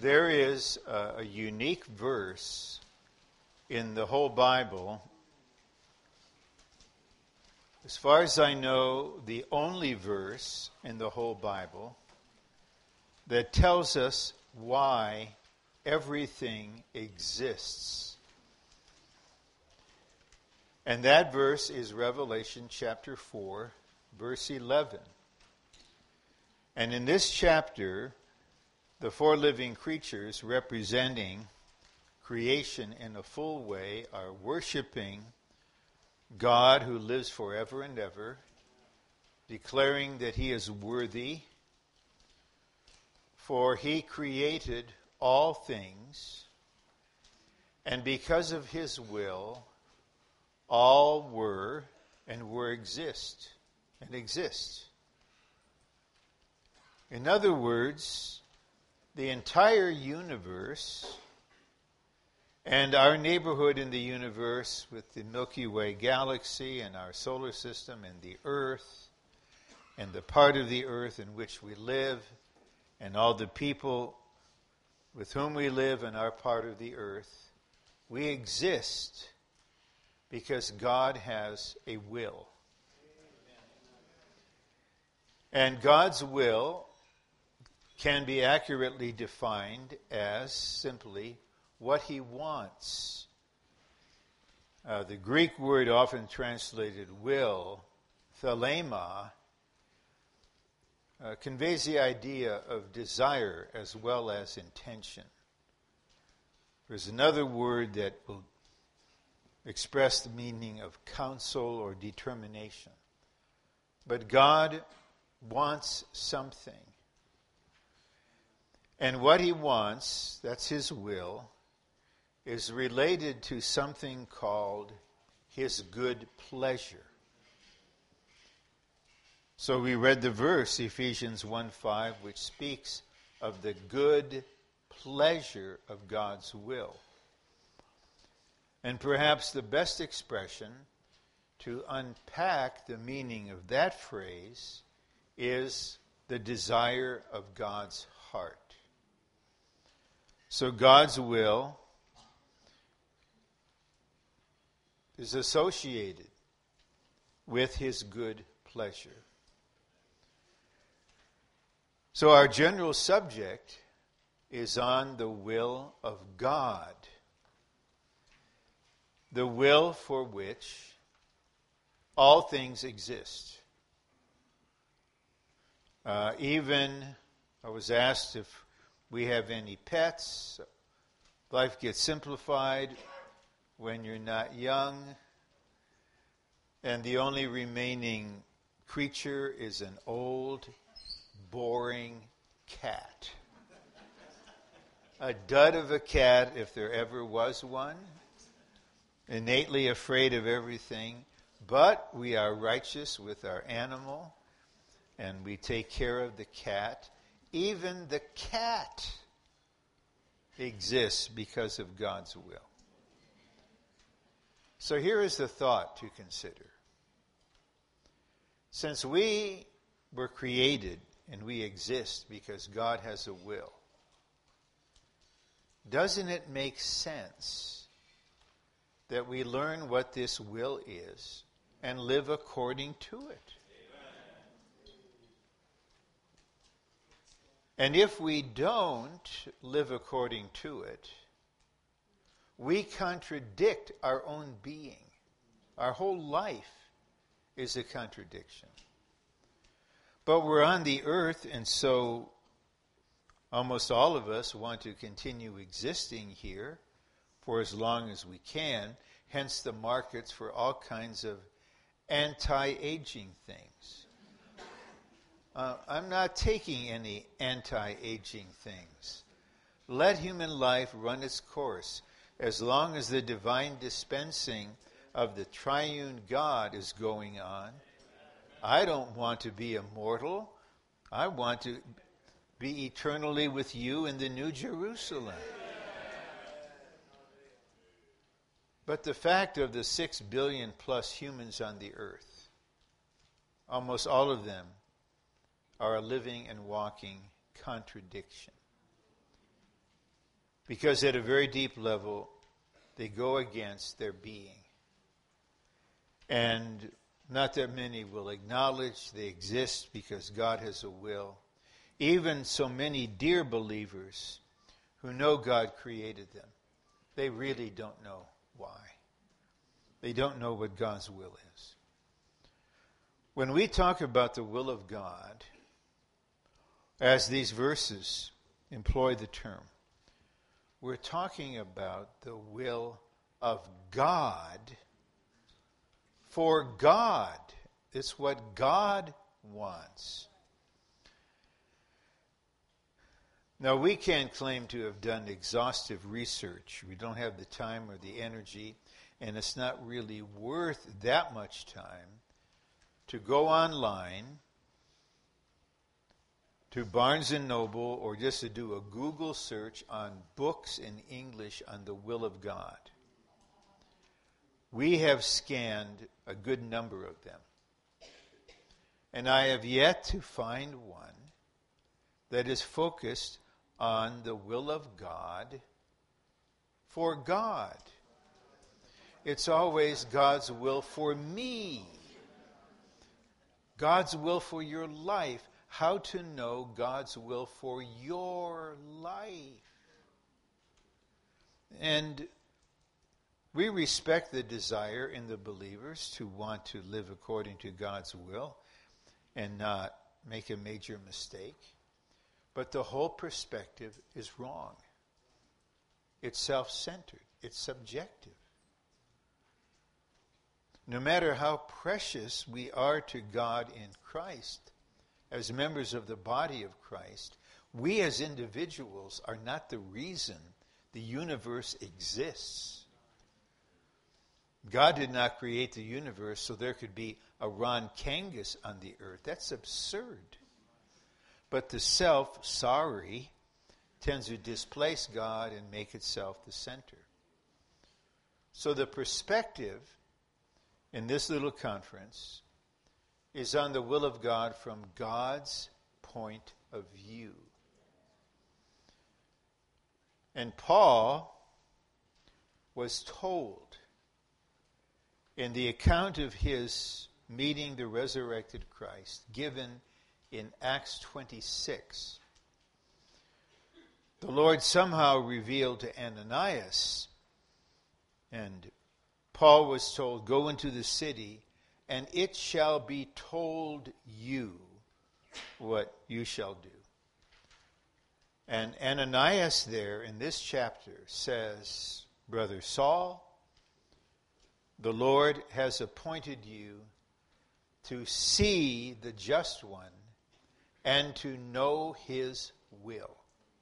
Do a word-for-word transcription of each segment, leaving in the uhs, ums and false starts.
There is a, a unique verse in the whole Bible, as far as I know, the only verse in the whole Bible that tells us why everything exists. And that verse is Revelation chapter four, verse eleven. And in this chapter, the four living creatures representing creation in a full way are worshiping God who lives forever and ever, declaring that he is worthy, for he created all things, and because of his will, all were and were exist and exist. In other words, the entire universe and our neighborhood in the universe with the Milky Way galaxy and our solar system and the earth and the part of the earth in which we live and all the people with whom we live in our part of the earth, we exist because God has a will. And God's will can be accurately defined as simply what he wants. Uh, the Greek word often translated will, thelema, uh, conveys the idea of desire as well as intention. There's another word that will express the meaning of counsel or determination. But God wants something. And what he wants, that's his will, is related to something called his good pleasure. So we read the verse, Ephesians one five, which speaks of the good pleasure of God's will. And perhaps the best expression to unpack the meaning of that phrase is the desire of God's heart. So God's will is associated with his good pleasure. So our general subject is on the will of God, the will for which all things exist. Uh, even, I was asked if we have any pets. Life gets simplified when you're not young, and the only remaining creature is an old, boring cat. A dud of a cat, if there ever was one, innately afraid of everything, but we are righteous with our animal, and we take care of the cat. Even the cat exists because of God's will. So here is the thought to consider. Since we were created and we exist because God has a will, doesn't it make sense that we learn what this will is and live according to it? And if we don't live according to it, we contradict our own being. Our whole life is a contradiction. But we're on the earth, and so almost all of us want to continue existing here for as long as we can, hence the markets for all kinds of anti-aging things. Uh, I'm not taking any anti-aging things. Let human life run its course as long as the divine dispensing of the triune God is going on. I don't want to be immortal. I want to be eternally with you in the New Jerusalem. But the fact of the six billion plus humans on the earth, almost all of them are a living and walking contradiction. Because at a very deep level, they go against their being. And not that many will acknowledge they exist because God has a will. Even so many dear believers who know God created them, they really don't know why. They don't know what God's will is. When we talk about the will of God, as these verses employ the term, we're talking about the will of God for God. It's what God wants. Now, we can't claim to have done exhaustive research. We don't have the time or the energy, and it's not really worth that much time to go online to Barnes and Noble or just to do a Google search on books in English on the will of God. We have scanned a good number of them. And I have yet to find one that is focused on the will of God for God. It's always God's will for me. God's will for your life. How to know God's will for your life. And we respect the desire in the believers to want to live according to God's will and not make a major mistake. But the whole perspective is wrong. It's self-centered. It's subjective. No matter how precious we are to God in Christ, as members of the body of Christ, we as individuals are not the reason the universe exists. God did not create the universe so there could be a Ron Kangas on the earth. That's absurd. But the self, sorry, tends to displace God and make itself the center. So the perspective in this little conference is on the will of God from God's point of view. And Paul was told in the account of his meeting the resurrected Christ, given in Acts twenty-six, the Lord somehow revealed to Ananias, and Paul was told, go into the city, and it shall be told you what you shall do. And Ananias there in this chapter says, Brother Saul, the Lord has appointed you to see the just one and to know his will.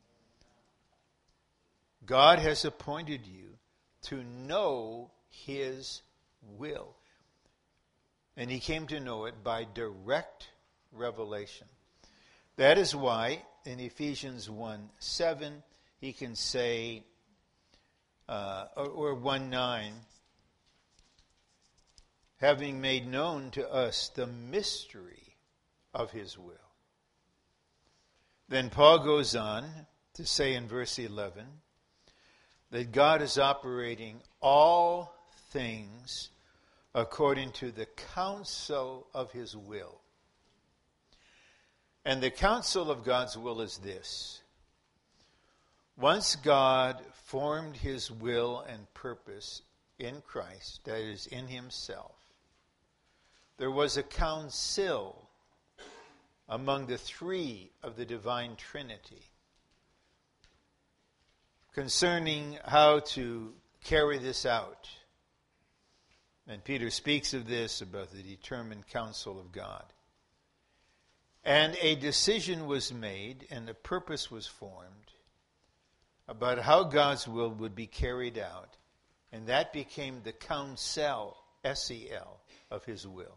God has appointed you to know his will. And he came to know it by direct revelation. That is why in Ephesians one seven, he can say, uh, or, or one nine, having made known to us the mystery of his will. Then Paul goes on to say in verse eleven that God is operating all things according to the counsel of his will. And the counsel of God's will is this. Once God formed his will and purpose in Christ, that is, in himself, there was a council among the three of the divine Trinity concerning how to carry this out. And Peter speaks of this, about the determined counsel of God. And a decision was made and a purpose was formed about how God's will would be carried out. And that became the counsel, S E L, of his will.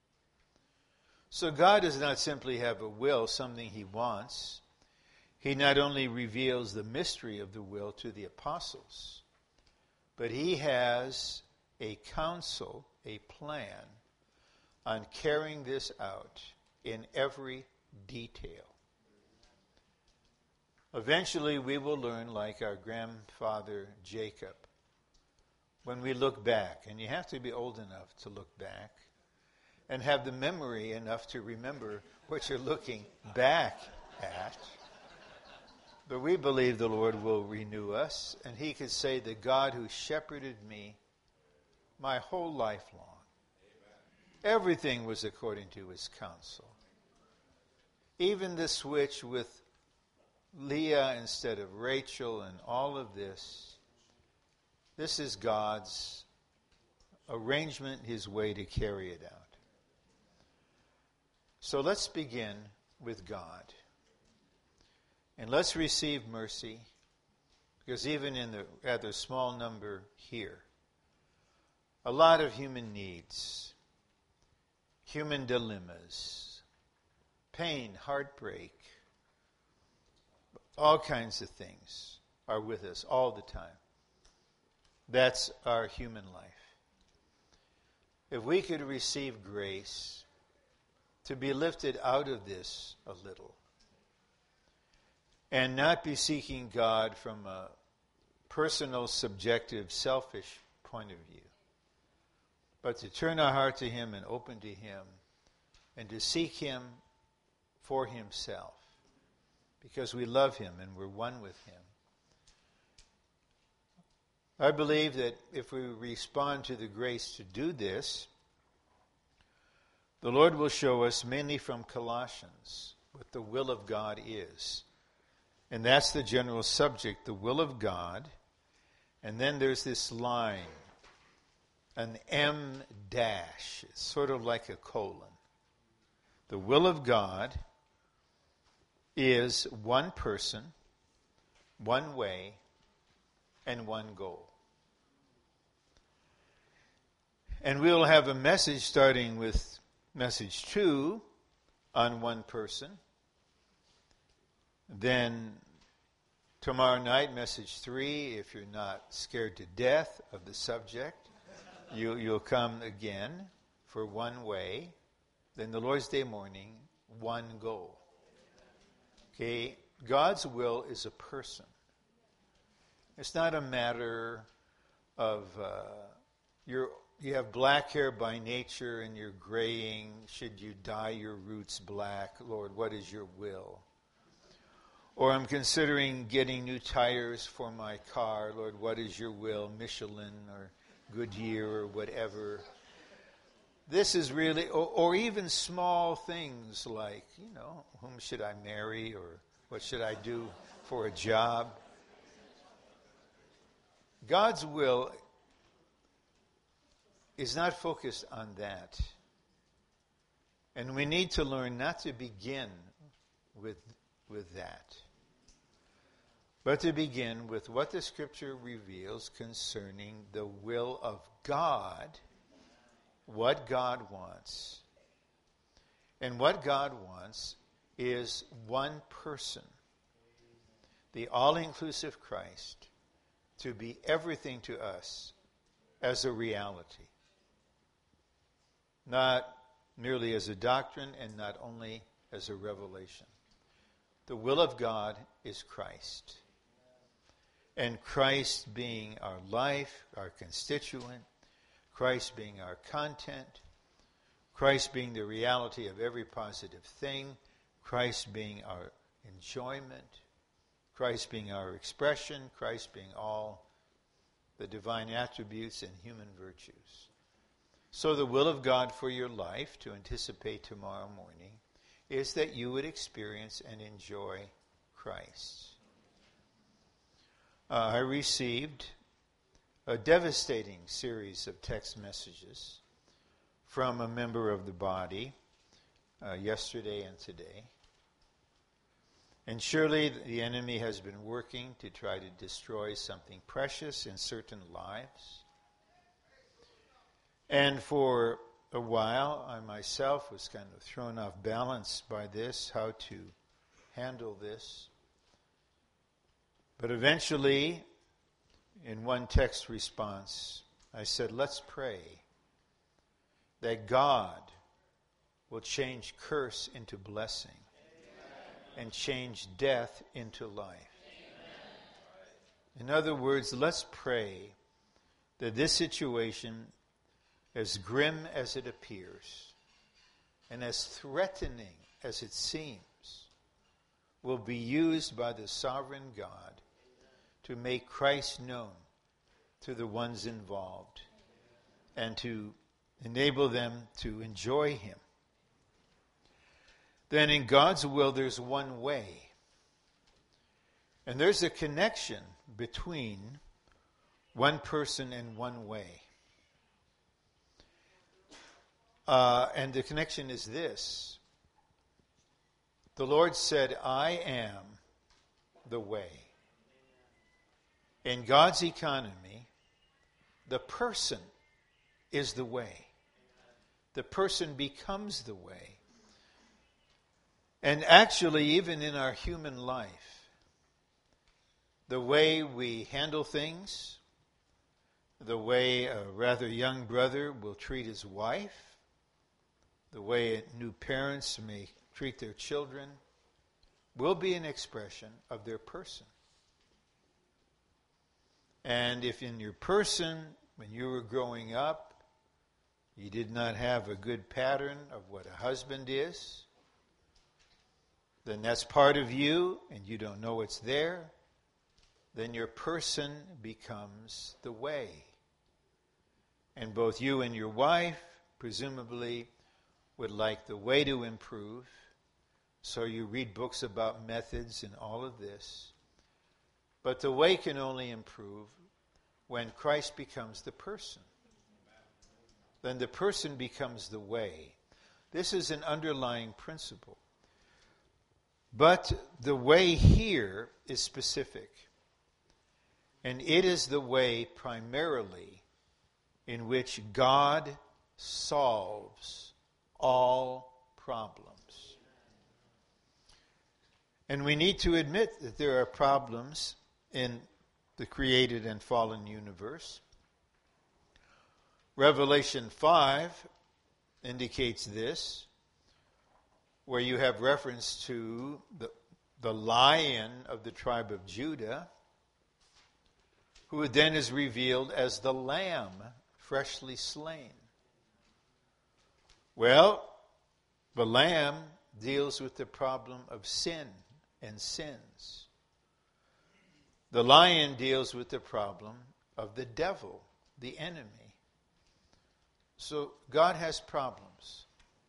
So God does not simply have a will, something he wants. He not only reveals the mystery of the will to the apostles, but he has a counsel, a plan on carrying this out in every detail. Eventually we will learn like our grandfather Jacob. When we look back, and you have to be old enough to look back, and have the memory enough to remember what you're looking back at. But we believe the Lord will renew us, and he could say, the God who shepherded me my whole life long. Everything was according to his counsel. Even the switch with Leah instead of Rachel and all of this, this is God's arrangement, his way to carry it out. So let's begin with God. And let's receive mercy, because even in the rather small number here, a lot of human needs, human dilemmas, pain, heartbreak, all kinds of things are with us all the time. That's our human life. If we could receive grace to be lifted out of this a little, and not be seeking God from a personal, subjective, selfish point of view, but to turn our heart to him and open to him, and to seek him for himself, because we love him and we're one with him. I believe that if we respond to the grace to do this, the Lord will show us, mainly from Colossians, what the will of God is. And that's the general subject, the will of God. And then there's this line, an M dash. It's sort of like a colon. The will of God is one person, one way, and one goal. And we'll have a message starting with message two on one person. Then tomorrow night, message three, if you're not scared to death of the subject, you, you'll come again for one way. Then the Lord's Day morning, one goal. Okay, God's will is a person. It's not a matter of uh, you're, you have black hair by nature and you're graying. Should you dye your roots black? Lord, what is your will? Or I'm considering getting new tires for my car. Lord, what is your will? Michelin or Goodyear or whatever. This is really, or, or even small things like, you know, whom should I marry, or what should I do for a job? God's will is not focused on that. And we need to learn not to begin with, with that, but to begin with what the Scripture reveals concerning the will of God, what God wants. And what God wants is one person, the all-inclusive Christ, to be everything to us as a reality. Not merely as a doctrine and not only as a revelation. The will of God is Christ. And Christ being our life, our constituent, Christ being our content, Christ being the reality of every positive thing, Christ being our enjoyment, Christ being our expression, Christ being all the divine attributes and human virtues. So the will of God for your life, to anticipate tomorrow morning, is that you would experience and enjoy Christ. Uh, I received a devastating series of text messages from a member of the body uh, yesterday and today. And surely the enemy has been working to try to destroy something precious in certain lives. And for a while, I myself was kind of thrown off balance by this, how to handle this. But eventually, in one text response, I said, let's pray that God will change curse into blessing. and change death into life. In other words, let's pray that this situation, as grim as it appears and as threatening as it seems, will be used by the sovereign God to make Christ known to the ones involved and to enable them to enjoy him. Then in God's will, there's one way. And there's a connection between one person and one way. Uh, and the connection is this. The Lord said, I am the way. In God's economy, the person is the way. The person becomes the way. And actually, even in our human life, the way we handle things, the way a rather young brother will treat his wife, the way new parents may treat their children, will be an expression of their person. And if in your person, when you were growing up, you did not have a good pattern of what a husband is, then that's part of you and you don't know it's there, then your person becomes the way. And both you and your wife, presumably, would like the way to improve. So you read books about methods and all of this. But the way can only improve when Christ becomes the person. Then the person becomes the way. This is an underlying principle. But the way here is specific. And it is the way primarily in which God solves all problems. And we need to admit that there are problems in the created and fallen universe. Revelation five indicates this, where you have reference to the, the lion of the tribe of Judah, who then is revealed as the lamb freshly slain. Well, the lamb deals with the problem of sin and sins. The lion deals with the problem of the devil, the enemy. So God has problems.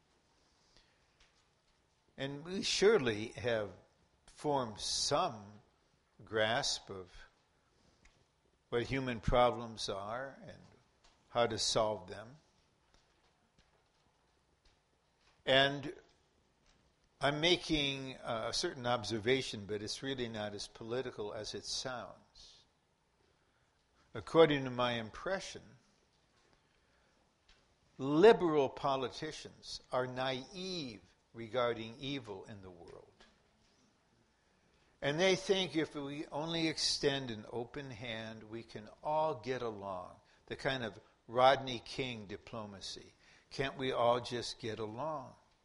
And we surely have formed some grasp of what human problems are and how to solve them. And I'm making a certain observation, but it's really not as political as it sounds. According to my impression, liberal politicians are naive regarding evil in the world. And they think if we only extend an open hand, we can all get along. The kind of Rodney King diplomacy. Can't we all just get along?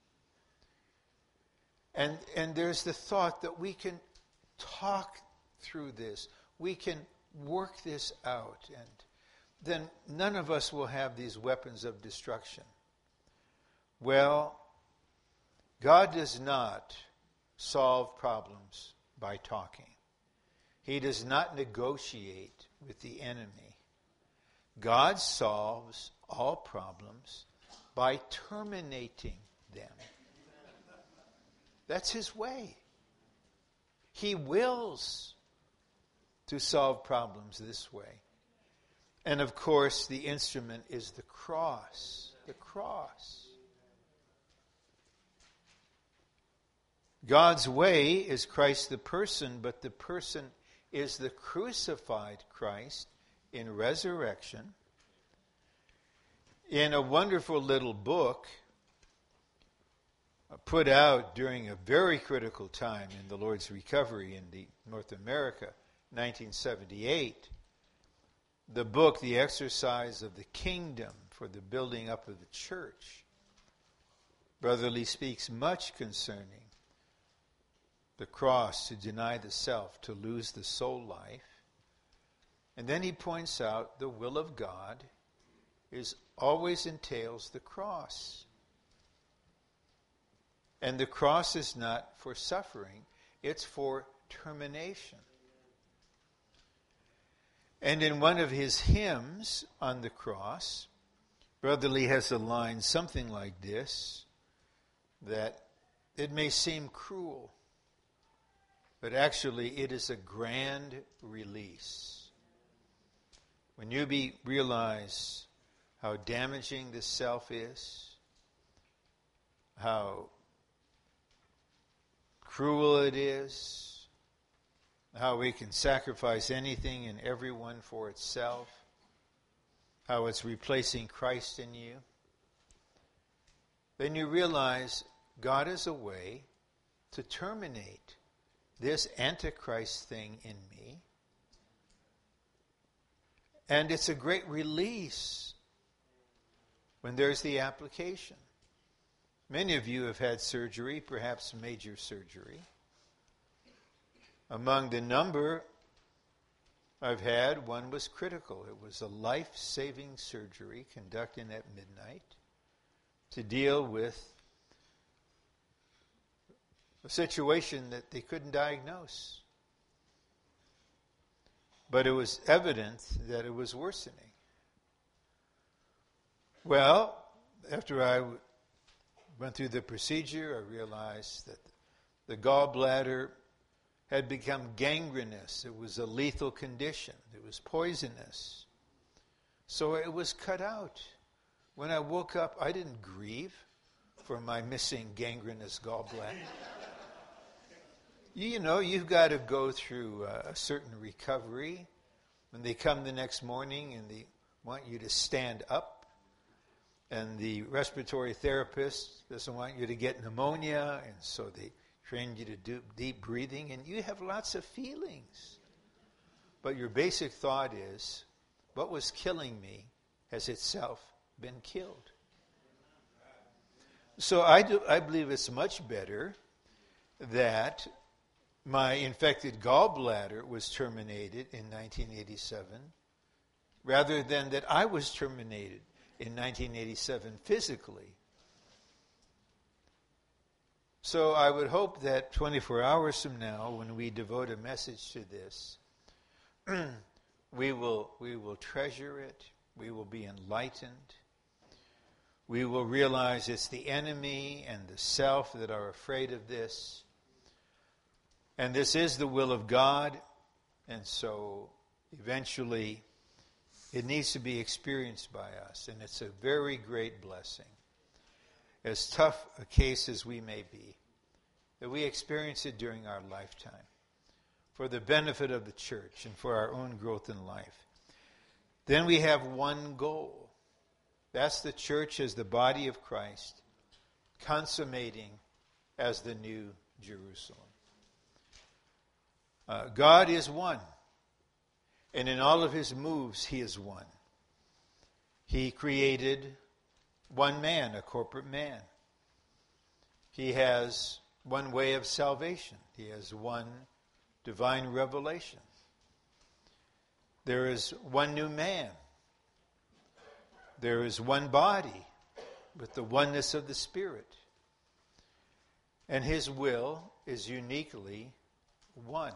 And and there's the thought that we can talk through this. We can work this out. And then none of us will have these weapons of destruction. Well, God does not solve problems by talking. He does not negotiate with the enemy. God solves all problems by terminating them. That's his way. He wills to solve problems this way. And of course, the instrument is the cross. The cross. God's way is Christ the person, but the person is the crucified Christ in resurrection. In a wonderful little book put out during a very critical time in the Lord's recovery in the North America, nineteen seventy-eight, the book, The Exercise of the Kingdom for the Building Up of the Church, Brother Lee speaks much concerning the cross, to deny the self, to lose the soul life. And then he points out the will of God is always entails the cross. And the cross is not for suffering, it's for termination. And in one of his hymns on the cross, Brother Lee has a line something like this, that it may seem cruel, but actually it is a grand release. When you be, realize how damaging the self is, how cruel it is, how we can sacrifice anything and everyone for itself, how it's replacing Christ in you, then you realize God is a way to terminate this Antichrist thing in me. And it's a great release when there's the application. Many of you have had surgery, perhaps major surgery. Among the number I've had, one was critical. It was a life-saving surgery conducted at midnight to deal with a situation that they couldn't diagnose. But it was evident that it was worsening. Well, after I went through the procedure, I realized that the gallbladder had become gangrenous. It was a lethal condition. It was poisonous. So it was cut out. When I woke up, I didn't grieve for my missing gangrenous gallbladder. You know, you've got to go through a certain recovery. When they come the next morning and they want you to stand up, and the respiratory therapist doesn't want you to get pneumonia, and so they train you to do deep breathing, and you have lots of feelings. But your basic thought is, what was killing me has itself been killed. So I, do, I believe it's much better that my infected gallbladder was terminated in nineteen eighty-seven rather than that I was terminated in nineteen eighty-seven physically. So I would hope that twenty-four hours from now, when we devote a message to this, we will we will treasure it, we will be enlightened, we will realize it's the enemy and the self that are afraid of this. And this is the will of God, and so eventually it needs to be experienced by us, and it's a very great blessing. As tough a case as we may be, that we experience it during our lifetime for the benefit of the church and for our own growth in life. Then we have one goal. That's the church as the body of Christ, consummating as the new Jerusalem. Uh, God is one, and in all of his moves, he is one. He created one man, a corporate man. He has one way of salvation. He has one divine revelation. There is one new man. There is one body with the oneness of the Spirit. And his will is uniquely one.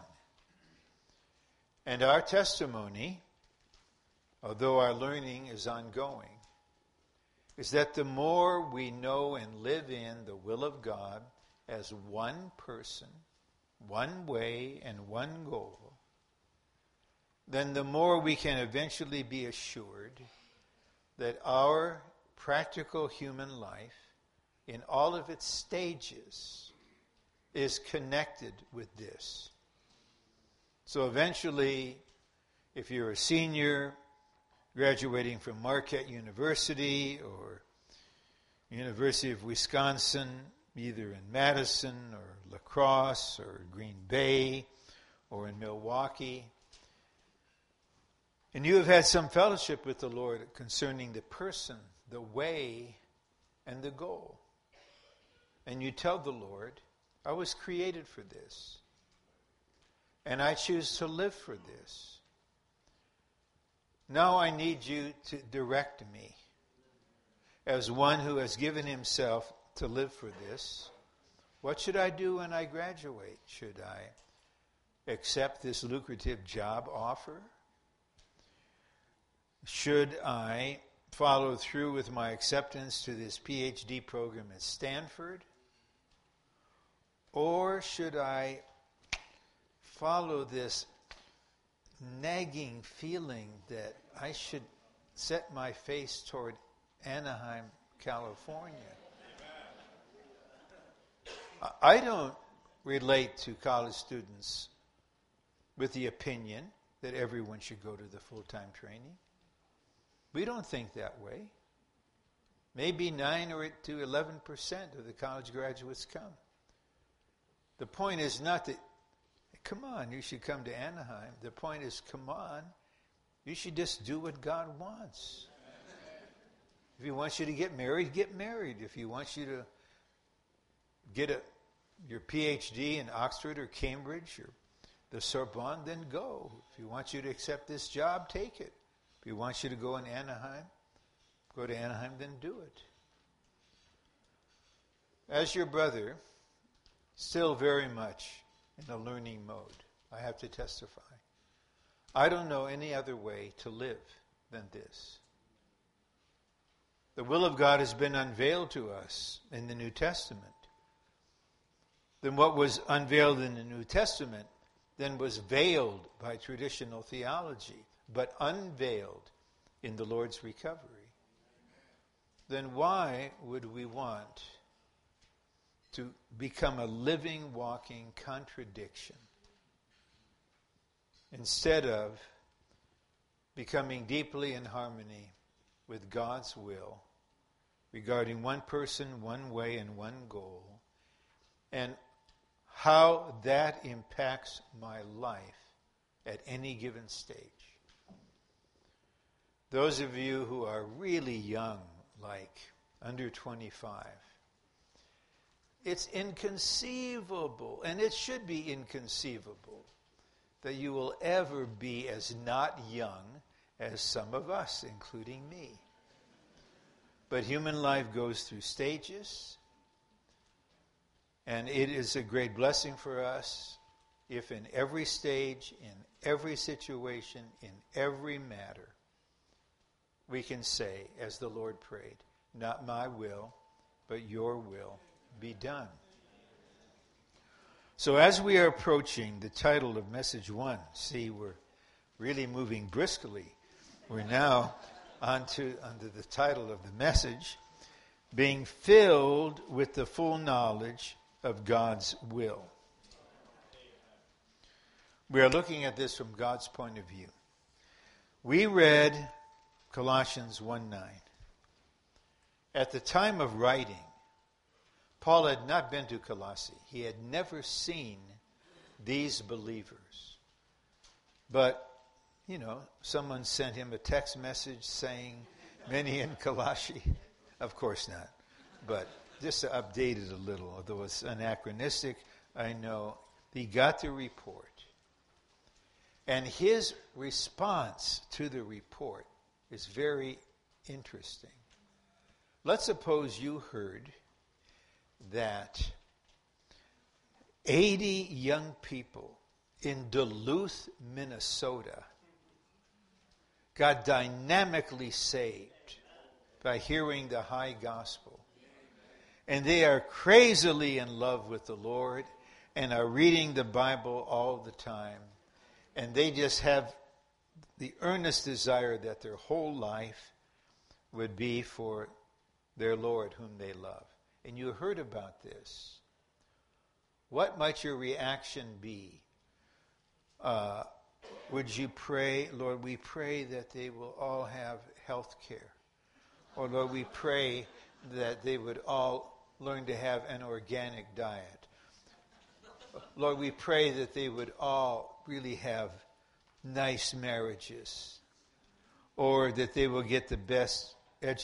And our testimony, although our learning is ongoing, is that the more we know and live in the will of God as one person, one way, and one goal, then the more we can eventually be assured that our practical human life, in all of its stages, is connected with this. So eventually, if you're a senior graduating from Marquette University or University of Wisconsin, either in Madison or La Crosse or Green Bay or in Milwaukee, and you have had some fellowship with the Lord concerning the person, the way, and the goal, and you tell the Lord, I was created for this. And I choose to live for this. Now I need you to direct me as one who has given himself to live for this. What should I do when I graduate? Should I accept this lucrative job offer? Should I follow through with my acceptance to this P H D program at Stanford? Or should I follow this nagging feeling that I should set my face toward Anaheim, California? I don't relate to college students with the opinion that everyone should go to the full-time training. We don't think that way. Maybe nine or to eleven percent of the college graduates come. The point is not that, come on, you should come to Anaheim. The point is, come on, you should just do what God wants. If he wants you to get married, get married. If he wants you to get a, your P H D in Oxford or Cambridge or the Sorbonne, then go. If he wants you to accept this job, take it. If he wants you to go in Anaheim, go to Anaheim, then do it. As your brother, still very much in a learning mode, I have to testify. I don't know any other way to live than this. The will of God has been unveiled to us in the New Testament. Then what was unveiled in the New Testament then was veiled by traditional theology, but unveiled in the Lord's recovery. Then why would we want to become a living, walking contradiction instead of becoming deeply in harmony with God's will regarding one person, one way, and one goal, and how that impacts my life at any given stage? Those of you who are really young, like under twenty-five, it's inconceivable, and it should be inconceivable, that you will ever be as not young as some of us, including me. But human life goes through stages, and it is a great blessing for us if in every stage, in every situation, in every matter, we can say, as the Lord prayed, not my will, but your will be done. So as we are approaching the title of message one, see, we're really moving briskly. We're now onto under the title of the message, being filled with the full knowledge of God's will. We are looking at this from God's point of view. We read Colossians one nine. At the time of writing, Paul had not been to Colossae. He had never seen these believers. But, you know, someone sent him a text message saying, many in Colossae. Of course not. But just to update it a little, although it's anachronistic, I know he got the report. And his response to the report is very interesting. Let's suppose you heard that eighty young people in Duluth, Minnesota got dynamically saved by hearing the high gospel. And they are crazily in love with the Lord and are reading the Bible all the time. And they just have the earnest desire that their whole life would be for their Lord whom they love. And you heard about this. What might your reaction be? Uh, would you pray, Lord, we pray that they will all have health care. Or Lord, we pray that they would all learn to have an organic diet. Lord, we pray that they would all really have nice marriages. Or that they will get the best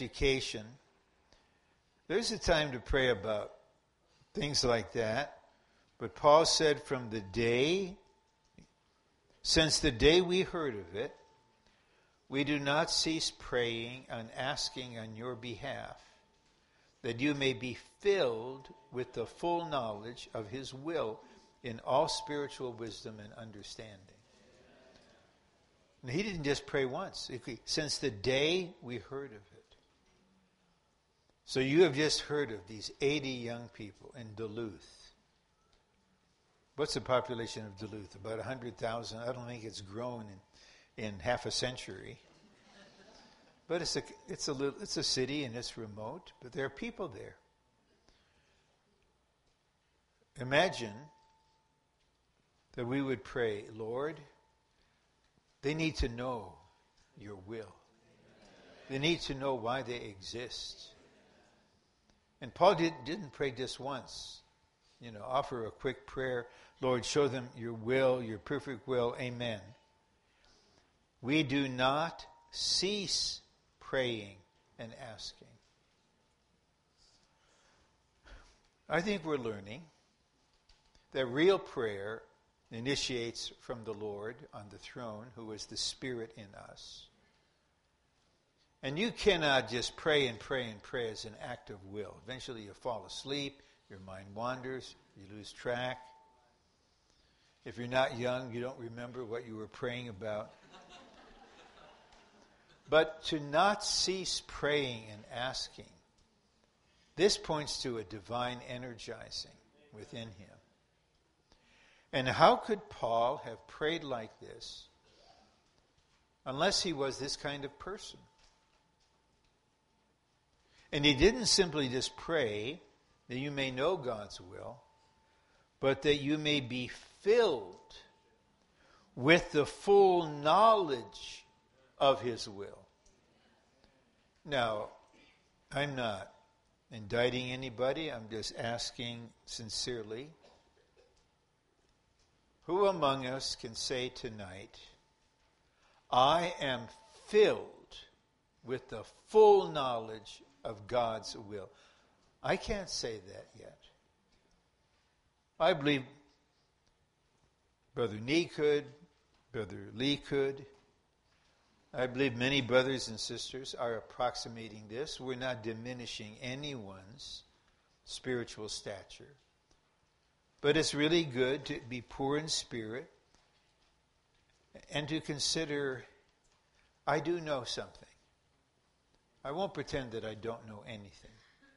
education. There's a time to pray about things like that. But Paul said, from the day, since the day we heard of it, we do not cease praying and asking on your behalf, that you may be filled with the full knowledge of his will in all spiritual wisdom and understanding. And he didn't just pray once. Since the day we heard of it. So you have just heard of these eighty young people in Duluth. What's the population of Duluth? About one hundred thousand. I don't think it's grown in, in half a century. But it's a, it's, a little, it's a city and it's remote, but there are people there. Imagine that we would pray, Lord, they need to know your will. They need to know why they exist. And Paul did, didn't pray just once. You know, offer a quick prayer. Lord, show them your will, your perfect will. Amen. We do not cease praying and asking. I think we're learning that real prayer initiates from the Lord on the throne, who is the Spirit in us. And you cannot just pray and pray and pray as an act of will. Eventually you fall asleep, your mind wanders, you lose track. If you're not young, you don't remember what you were praying about. But to not cease praying and asking, this points to a divine energizing within him. And how could Paul have prayed like this unless he was this kind of person? And he didn't simply just pray that you may know God's will, but that you may be filled with the full knowledge of his will. Now, I'm not indicting anybody. I'm just asking sincerely. Who among us can say tonight, I am filled with the full knowledge of God's will? I can't say that yet. I believe Brother Nee could, Brother Lee could. I believe many brothers and sisters are approximating this. We're not diminishing anyone's spiritual stature. But it's really good to be poor in spirit and to consider, I do know something. I won't pretend that I don't know anything.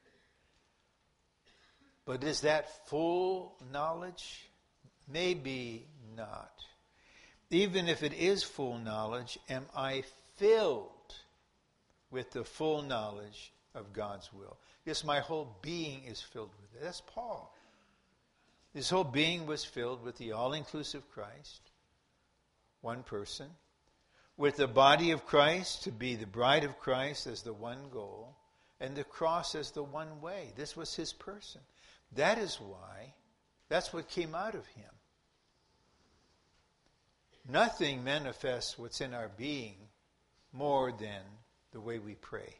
But is that full knowledge? Maybe not. Even if it is full knowledge, am I filled with the full knowledge of God's will? Yes, my whole being is filled with it. That's Paul. His whole being was filled with the all-inclusive Christ, one person, with the body of Christ to be the bride of Christ as the one goal, and the cross as the one way. This was his person. That is why, that's what came out of him. Nothing manifests what's in our being more than the way we pray.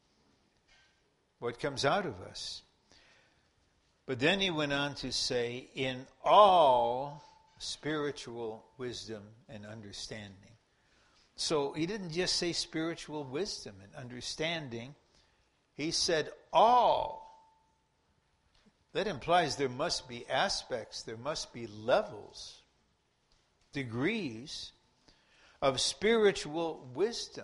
What comes out of us. But then he went on to say, in all spiritual wisdom and understanding. So he didn't just say spiritual wisdom and understanding. He said all. That implies there must be aspects, there must be levels, degrees of spiritual wisdom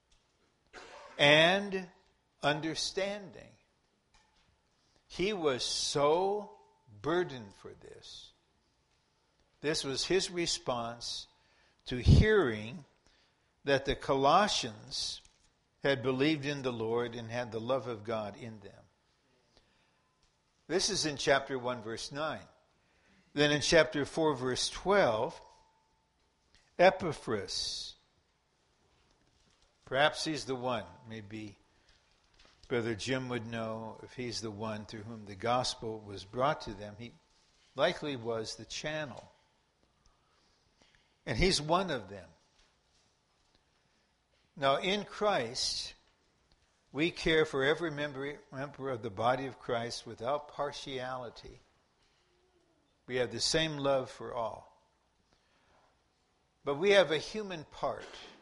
and understanding. He was so burdened for this. This was his response to hearing that the Colossians had believed in the Lord and had the love of God in them. This is in chapter one, verse nine. Then in chapter four, verse twelve, Epaphras, perhaps he's the one, maybe Brother Jim would know if he's the one through whom the gospel was brought to them. He likely was the channel. And he's one of them. Now in Christ, we care for every member, member of the body of Christ without partiality. We have the same love for all. But we have a human part.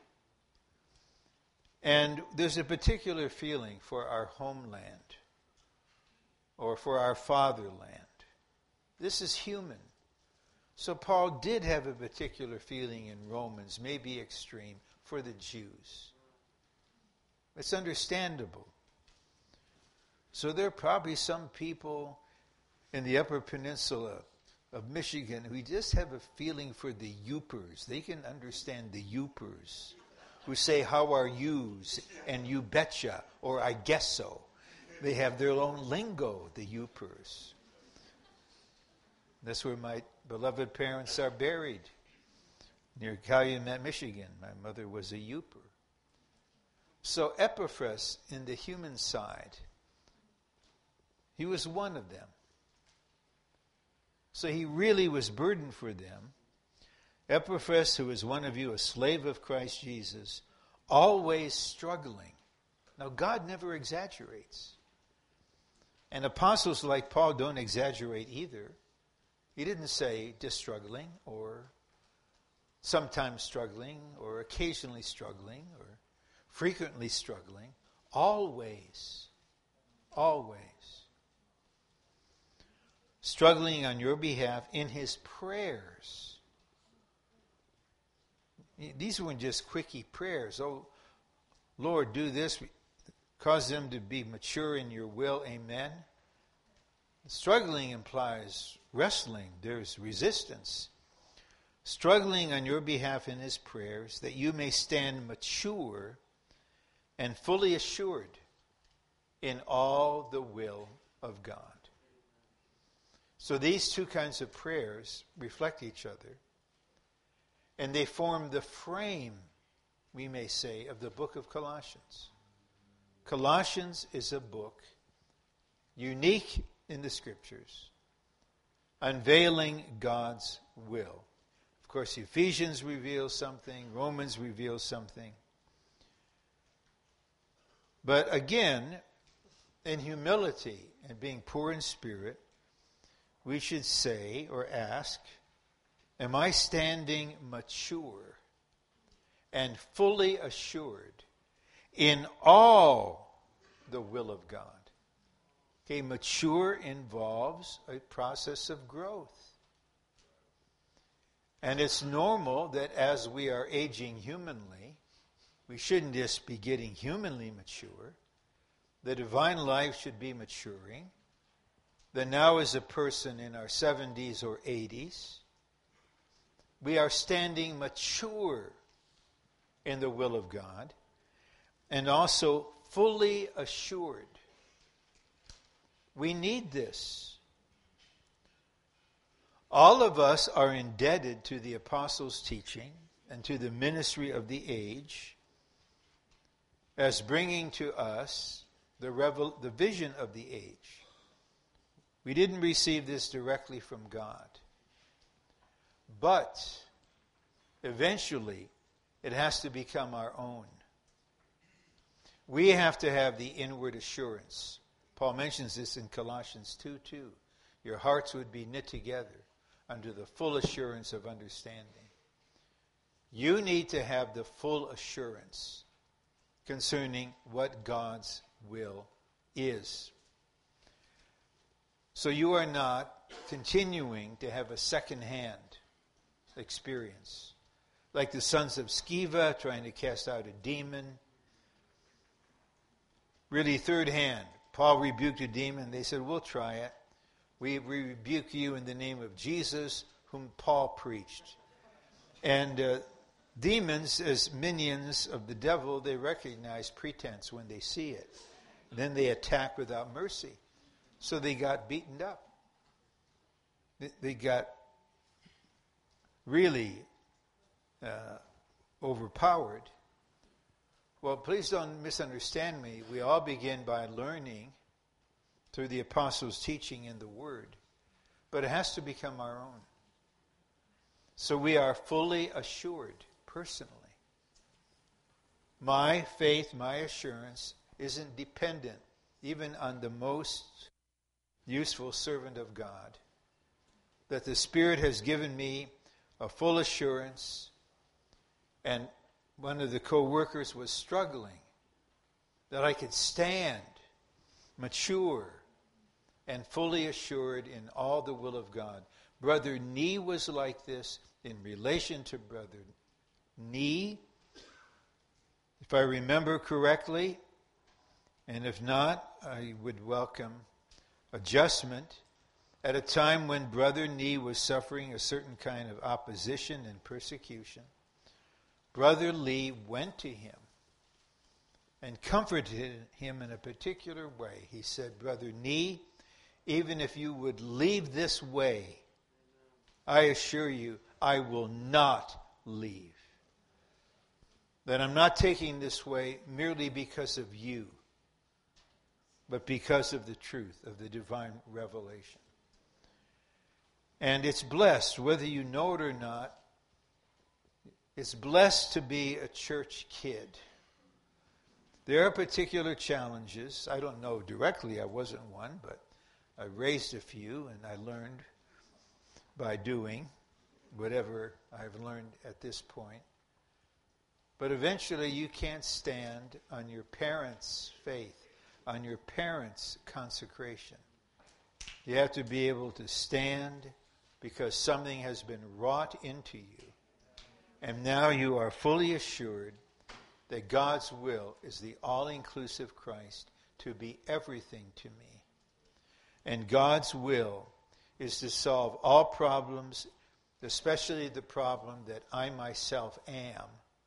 And there's a particular feeling for our homeland or for our fatherland. This is human. So Paul did have a particular feeling in Romans, maybe extreme, for the Jews. It's understandable. So there are probably some people in the Upper Peninsula of Michigan who just have a feeling for the Yoopers. They can understand the Yoopers who say, how are yous, and you betcha, or I guess so. They have their own lingo, the Yoopers. That's where my beloved parents are buried, near Calumet, Michigan. My mother was a Yooper. So Epaphras, in the human side, he was one of them. So he really was burdened for them. Epaphras, who is one of you, a slave of Christ Jesus, always struggling. Now, God never exaggerates. And apostles like Paul don't exaggerate either. He didn't say just struggling, or sometimes struggling, or occasionally struggling, or frequently struggling. Always. Always. Struggling on your behalf in his prayers. These weren't just quickie prayers. Oh, Lord, do this. Cause them to be mature in your will. Amen. Struggling implies wrestling. There's resistance. Struggling on your behalf in his prayers, that you may stand mature and fully assured in all the will of God. So these two kinds of prayers reflect each other. And they form the frame, we may say, of the book of Colossians. Colossians is a book unique in the Scriptures, unveiling God's will. Of course, Ephesians reveals something, Romans reveals something. But again, in humility and being poor in spirit, we should say or ask, am I standing mature and fully assured in all the will of God? Okay, mature involves a process of growth. And it's normal that as we are aging humanly, we shouldn't just be getting humanly mature. The divine life should be maturing. That now as a person in our seventies or eighties, we are standing mature in the will of God and also fully assured. We need this. All of us are indebted to the apostles' teaching and to the ministry of the age as bringing to us the, revel- the vision of the age. We didn't receive this directly from God. But eventually, it has to become our own. We have to have the inward assurance. Paul mentions this in Colossians two two. Your hearts would be knit together under the full assurance of understanding. You need to have the full assurance concerning what God's will is. So you are not continuing to have a second-hand experience. Like the sons of Sceva trying to cast out a demon. Really third hand. Paul rebuked a demon. They said, we'll try it. We, we rebuke you in the name of Jesus, whom Paul preached. And uh, demons, as minions of the devil, they recognize pretense when they see it. And then they attack without mercy. So they got beaten up. They, they got really uh, overpowered. Well, please don't misunderstand me. We all begin by learning through the apostles' teaching in the Word. But it has to become our own. So we are fully assured personally. My faith, my assurance isn't dependent even on the most useful servant of God. that the Spirit has given me a full assurance, and one of the co-workers was struggling, that I could stand mature and fully assured in all the will of God. Brother Nee was like this in relation to Brother Nee. If I remember correctly, and if not, I would welcome adjustment. At a time when Brother Nee was suffering a certain kind of opposition and persecution, Brother Lee went to him and comforted him in a particular way. He said, Brother Nee, even if you would leave this way, I assure you, I will not leave. That I'm not taking this way merely because of you, but because of the truth of the divine revelation. And it's blessed, whether you know it or not, it's blessed to be a church kid. There are particular challenges. I don't know directly, I wasn't one, but I raised a few, and I learned by doing whatever I've learned at this point. But eventually you can't stand on your parents' faith, on your parents' consecration. You have to be able to stand because something has been wrought into you. And now you are fully assured that God's will is the all-inclusive Christ to be everything to me. And God's will is to solve all problems, especially the problem that I myself am.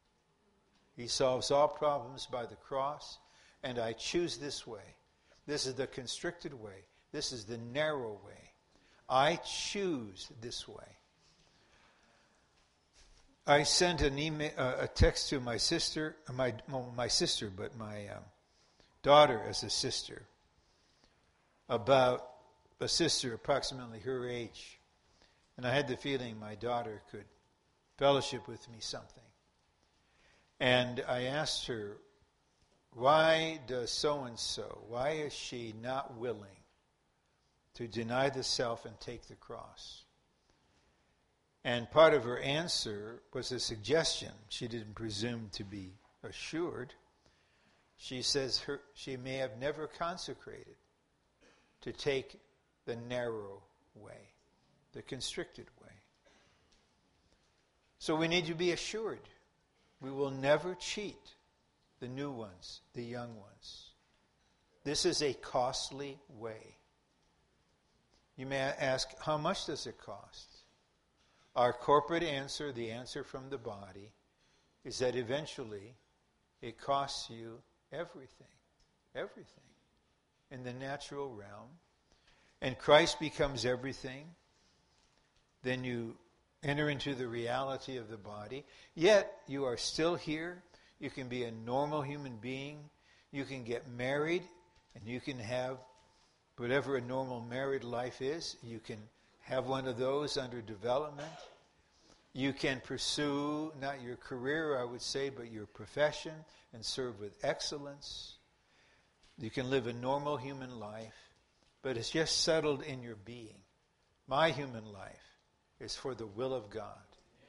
He solves all problems by the cross, and I choose this way. This is the constricted way. This is the narrow way. I choose this way. I sent an email, uh, a text to my sister, my well, my sister, but my um, daughter as a sister, about a sister approximately her age, and I had the feeling my daughter could fellowship with me something. And I asked her, why does so-and-so, why is she not willing to deny the self and take the cross? And part of her answer was a suggestion. She didn't presume to be assured. She says her, she may have never consecrated to take the narrow way, the constricted way. So we need to be assured. We will never cheat the new ones, the young ones. This is a costly way. You may ask, how much does it cost? Our corporate answer, the answer from the body, is that eventually it costs you everything, everything in the natural realm. And Christ becomes everything. Then you enter into the reality of the body. Yet you are still here. You can be a normal human being. You can get married, and you can have whatever a normal married life is. You can have one of those under development. You can pursue not your career, I would say, but your profession and serve with excellence. You can live a normal human life, but it's just settled in your being. My human life is for the will of God.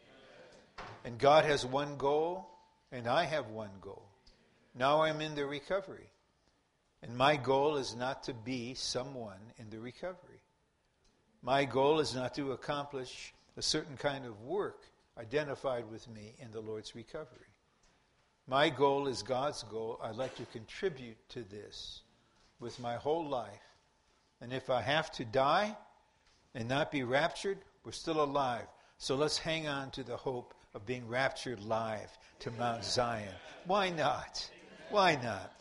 And God has one goal, and I have one goal. Now I'm in the recovery. And my goal is not to be someone in the recovery. My goal is not to accomplish a certain kind of work identified with me in the Lord's recovery. My goal is God's goal. I'd like to contribute to this with my whole life. And if I have to die and not be raptured, we're still alive. So let's hang on to the hope of being raptured live to Mount Zion. Why not? Why not?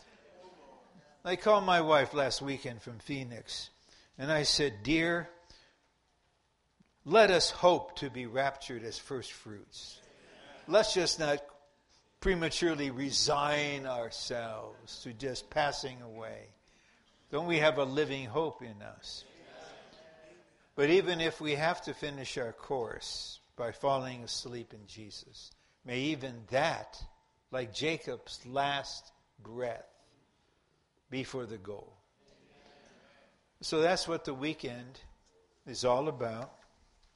I called my wife last weekend from Phoenix, and I said, dear, let us hope to be raptured as first fruits. Let's just not prematurely resign ourselves to just passing away. Don't we have a living hope in us? But even if we have to finish our course by falling asleep in Jesus, may even that, like Jacob's last breath, be for the goal. So that's what the weekend is all about.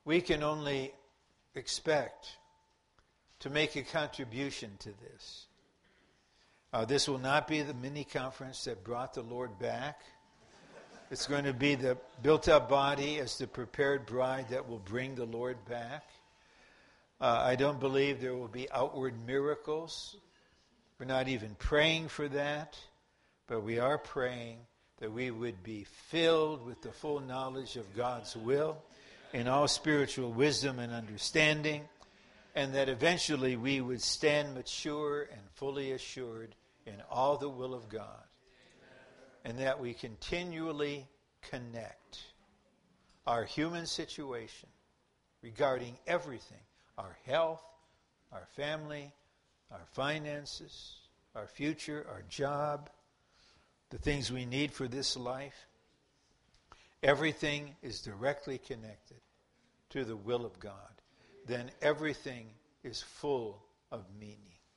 we can only expect to make a contribution to this. Uh, this will not be the mini conference that brought the Lord back. It's going to be the built-up body as the prepared bride that will bring the Lord back. Uh, I don't believe there will be outward miracles. We're not even praying for that, but we are praying that we would be filled with the full knowledge of God's will in all spiritual wisdom and understanding, and that eventually we would stand mature and fully assured in all the will of God. Amen. And that we continually connect our human situation regarding everything, our health, our family, our finances, our future, our job, the things we need for this life. Everything is directly connected to the will of God. Then everything is full of meaning.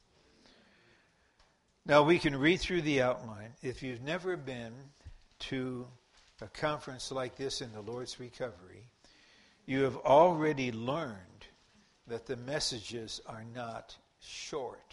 Now we can read through the outline. If you've never been to a conference like this in the Lord's Recovery, you have already learned that the messages are not short.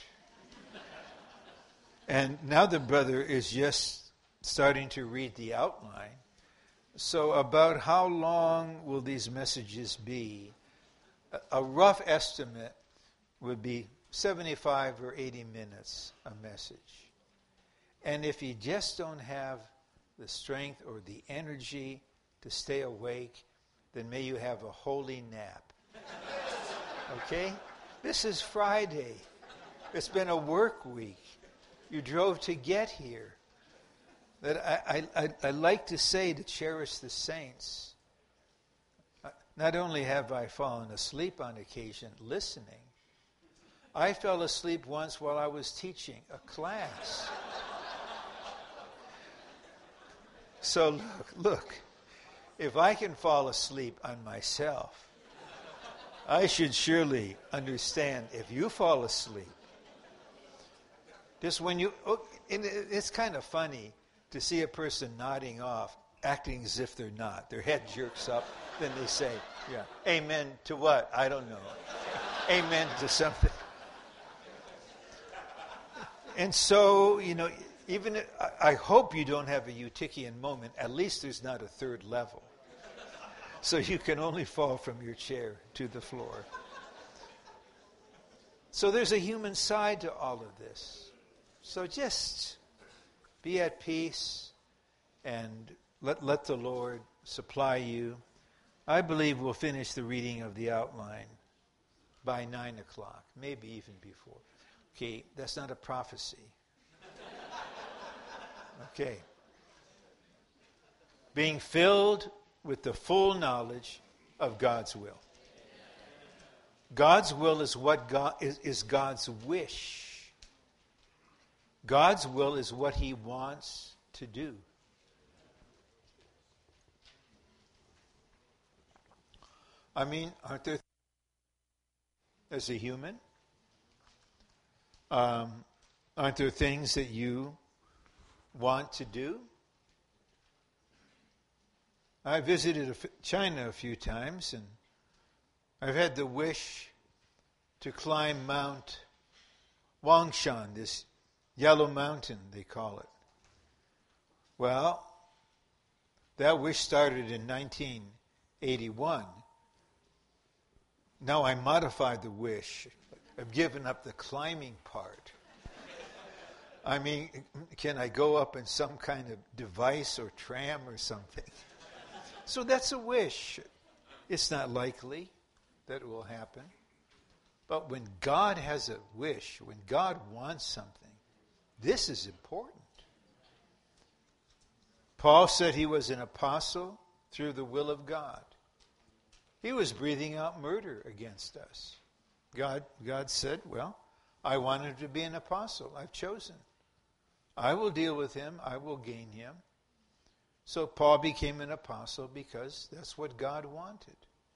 And now the brother is just starting to read the outline. So about how long will these messages be? A rough estimate would be seventy-five or eighty minutes a message. And if you just don't have the strength or the energy to stay awake, then may you have a holy nap. Okay? This is Friday. It's been a work week. You drove to get here. That I, I, I, I like to say to cherish the saints. Not only have I fallen asleep on occasion listening, I fell asleep once while I was teaching a class. So look, look, if I can fall asleep on myself, I should surely understand if you fall asleep. Just when you, it's kind of funny to see a person nodding off, acting as if they're not. Their head jerks up, then they say, yeah, amen to what? I don't know. Amen to something. And so, you know, even I hope you don't have a Eutychian moment. At least there's not a third level. So you can only fall from your chair to the floor. So there's a human side to all of this. So just be at peace and let, let the Lord supply you. I believe we'll finish the reading of the outline by nine o'clock, maybe even before. Okay, that's not a prophecy. Okay. Being filled with the full knowledge of God's will. God's will is what God is, is God's wish. God's will is what He wants to do. I mean, aren't there, as a human, um, aren't there things that you want to do? I visited China a few times, and I've had the wish to climb Mount Wangshan, this yellow mountain, they call it. Well, that wish started in nineteen eighty-one. Now I modified the wish. I've given up the climbing part. I mean, can I go up in some kind of device or tram or something? So that's a wish. It's not likely that it will happen. But when God has a wish, when God wants something, this is important. Paul said he was an apostle through the will of God. He was breathing out murder against us. God, God said, well, I want him to be an apostle. I've chosen. I will deal with him. I will gain him. So Paul became an apostle because that's what God wanted.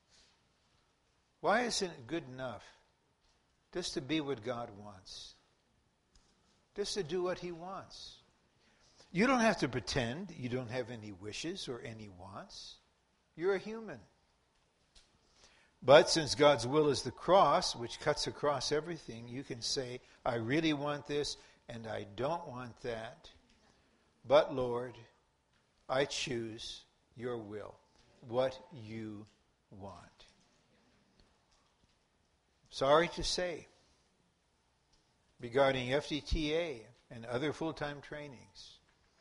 Why isn't it good enough just to be what God wants? Just to do what He wants. You don't have to pretend you don't have any wishes or any wants. You're a human. But since God's will is the cross, which cuts across everything, you can say, I really want this and I don't want that. But Lord, I choose your will, what you want. Sorry to say, regarding F D T A and other full-time trainings,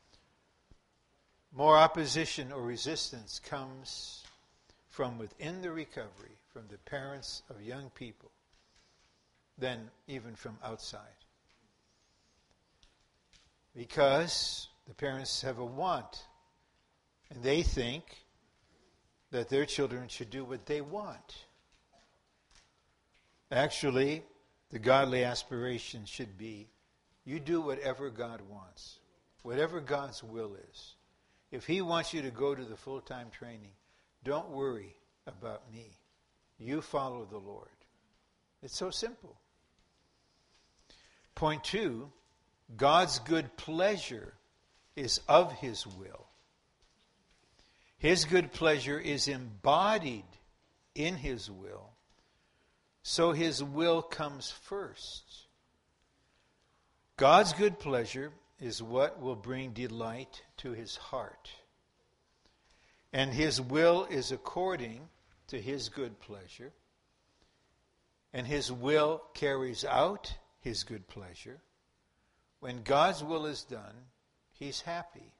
more opposition or resistance comes from within the recovery, from the parents of young people, than even from outside. Because the parents have a want, and they think that their children should do what they want. Actually, the godly aspiration should be, you do whatever God wants, whatever God's will is. If he wants you to go to the full-time training, don't worry about me. You follow the Lord. It's so simple. Point two, God's good pleasure is of his will. His good pleasure is embodied in his will. So his will comes first. God's good pleasure is what will bring delight to his heart. And his will is according to his good pleasure. And his will carries out his good pleasure. When God's will is done, he's happy.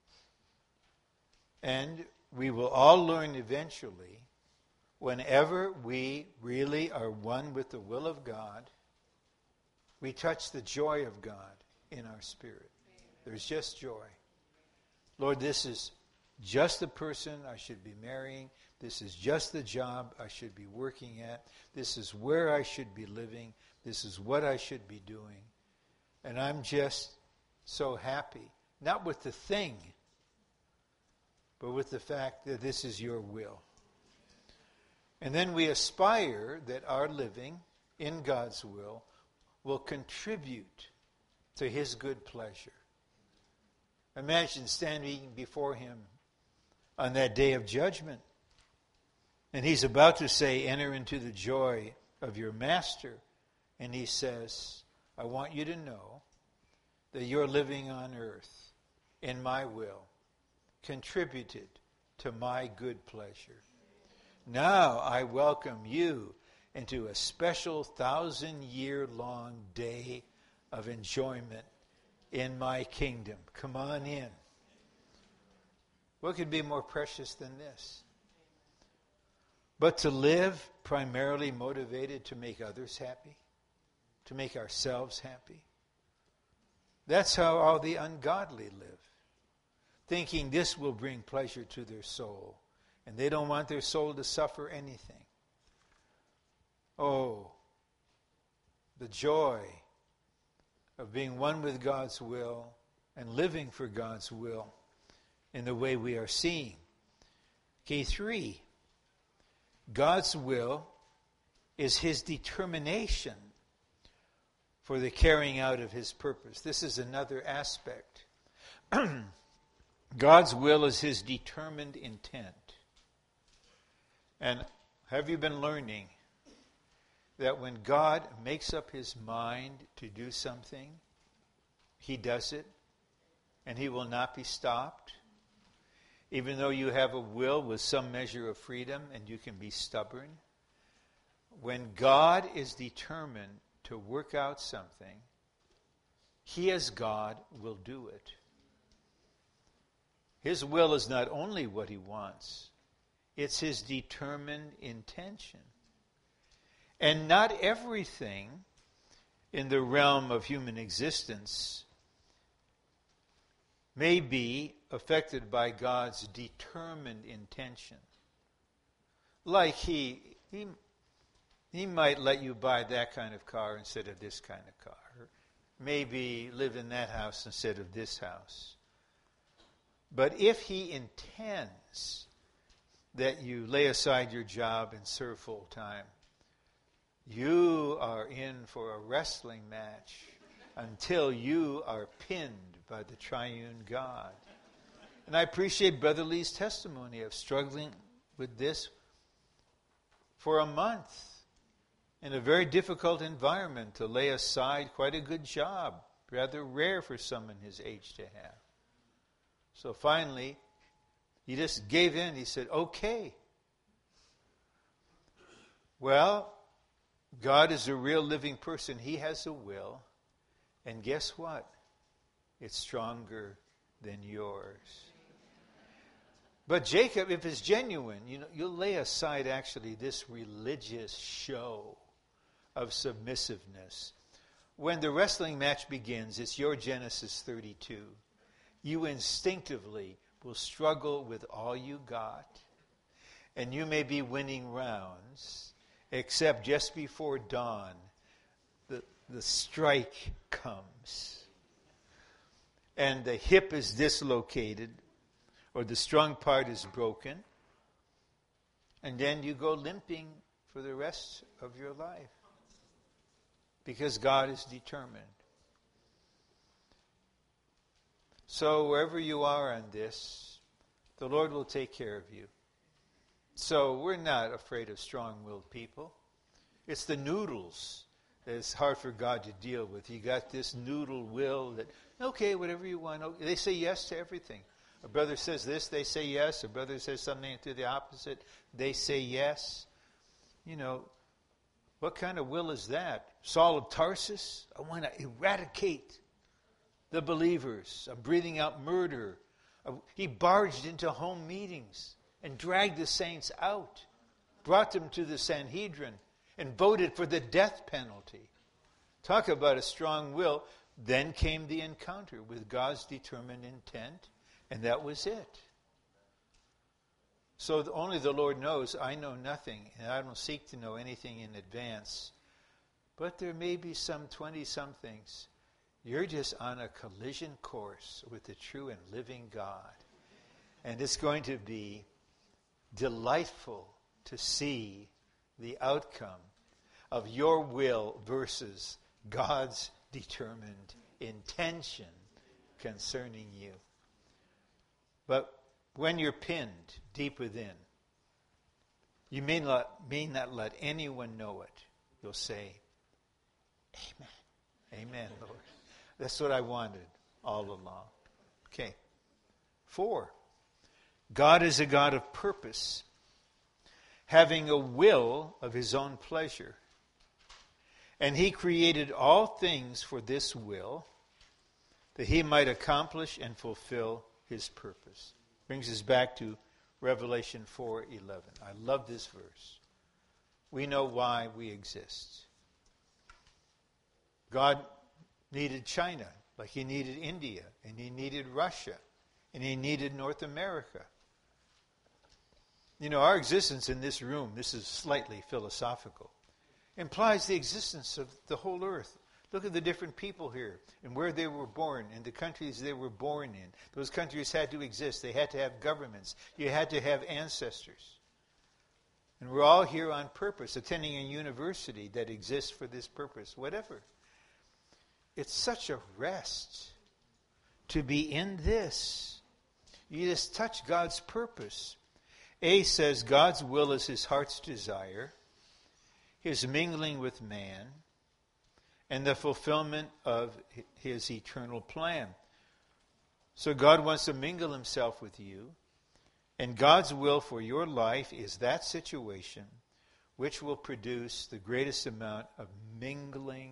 And we will all learn eventually, whenever we really are one with the will of God, we touch the joy of God in our spirit. There's just joy. Lord, this is just the person I should be marrying. This is just the job I should be working at. This is where I should be living. This is what I should be doing. And I'm just so happy, not with the thing, but with the fact that this is your will. And then we aspire that our living in God's will will contribute to his good pleasure. Imagine standing before him on that day of judgment, and he's about to say, enter into the joy of your master. And he says, I want you to know that your living on earth in my will contributed to my good pleasure. Now I welcome you into a special thousand-year-long day of enjoyment in my kingdom. Come on in. What could be more precious than this? But to live primarily motivated to make others happy, to make ourselves happy. That's how all the ungodly live, thinking this will bring pleasure to their soul. And they don't want their soul to suffer anything. Oh, the joy of being one with God's will and living for God's will in the way we are seeing. Okay, three. God's will is his determination for the carrying out of his purpose. This is another aspect. God's will is his determined intent. And have you been learning that when God makes up his mind to do something, he does it, and he will not be stopped? Even though you have a will with some measure of freedom and you can be stubborn, when God is determined to work out something, he as God will do it. His will is not only what he wants, it's his determined intention. And not everything in the realm of human existence may be affected by God's determined intention. Like he, he, he might let you buy that kind of car instead of this kind of car. Maybe live in that house instead of this house. But if he intends that you lay aside your job and serve full time, you are in for a wrestling match until you are pinned by the triune God. And I appreciate Brother Lee's testimony of struggling with this for a month in a very difficult environment to lay aside quite a good job. Rather rare for someone his age to have. So finally, he just gave in. He said, okay. Well, God is a real living person. He has a will. And guess what? It's stronger than yours. But Jacob, if it's genuine, you know, you'll lay aside actually this religious show of submissiveness. When the wrestling match begins, it's your Genesis thirty-two. You instinctively will struggle with all you got. And you may be winning rounds, except just before dawn, the, the strike comes. And the hip is dislocated, or the strong part is broken. And then you go limping for the rest of your life. Because God is determined. So wherever you are on this, the Lord will take care of you. So we're not afraid of strong-willed people. It's the noodles that it's hard for God to deal with. You got this noodle will that, okay, whatever you want. Okay. They say yes to everything. A brother says this, they say yes. A brother says something to the opposite, they say yes. You know, what kind of will is that? Saul of Tarsus, I want to eradicate the believers. I'm breathing out murder. He barged into home meetings and dragged the saints out, brought them to the Sanhedrin, and voted for the death penalty. Talk about a strong will. Then came the encounter with God's determined intent, and that was it. So the, only the Lord knows. I know nothing, and I don't seek to know anything in advance. But there may be some twenty-somethings. You're just on a collision course with the true and living God. And it's going to be delightful to see the outcome of your will versus God's determined intention concerning you. But when you're pinned deep within, you may not, may not let anyone know it. You'll say, Amen. Amen, Lord. That's what I wanted all along. Okay. Four, God is a God of purpose, having a will of his own pleasure. And he created all things for this will, that he might accomplish and fulfill his purpose. Brings us back to Revelation four eleven. I love this verse. We know why we exist. God needed China, like he needed India, and he needed Russia, and he needed North America. You know, our existence in this room, this is slightly philosophical, implies the existence of the whole earth. Look at the different people here and where they were born and the countries they were born in. Those countries had to exist. They had to have governments. You had to have ancestors. And we're all here on purpose, attending a university that exists for this purpose, whatever. It's such a rest to be in this. You just touch God's purpose. A says God's will is his heart's desire, his mingling with man, and the fulfillment of his eternal plan. So God wants to mingle himself with you, and God's will for your life is that situation which will produce the greatest amount of mingling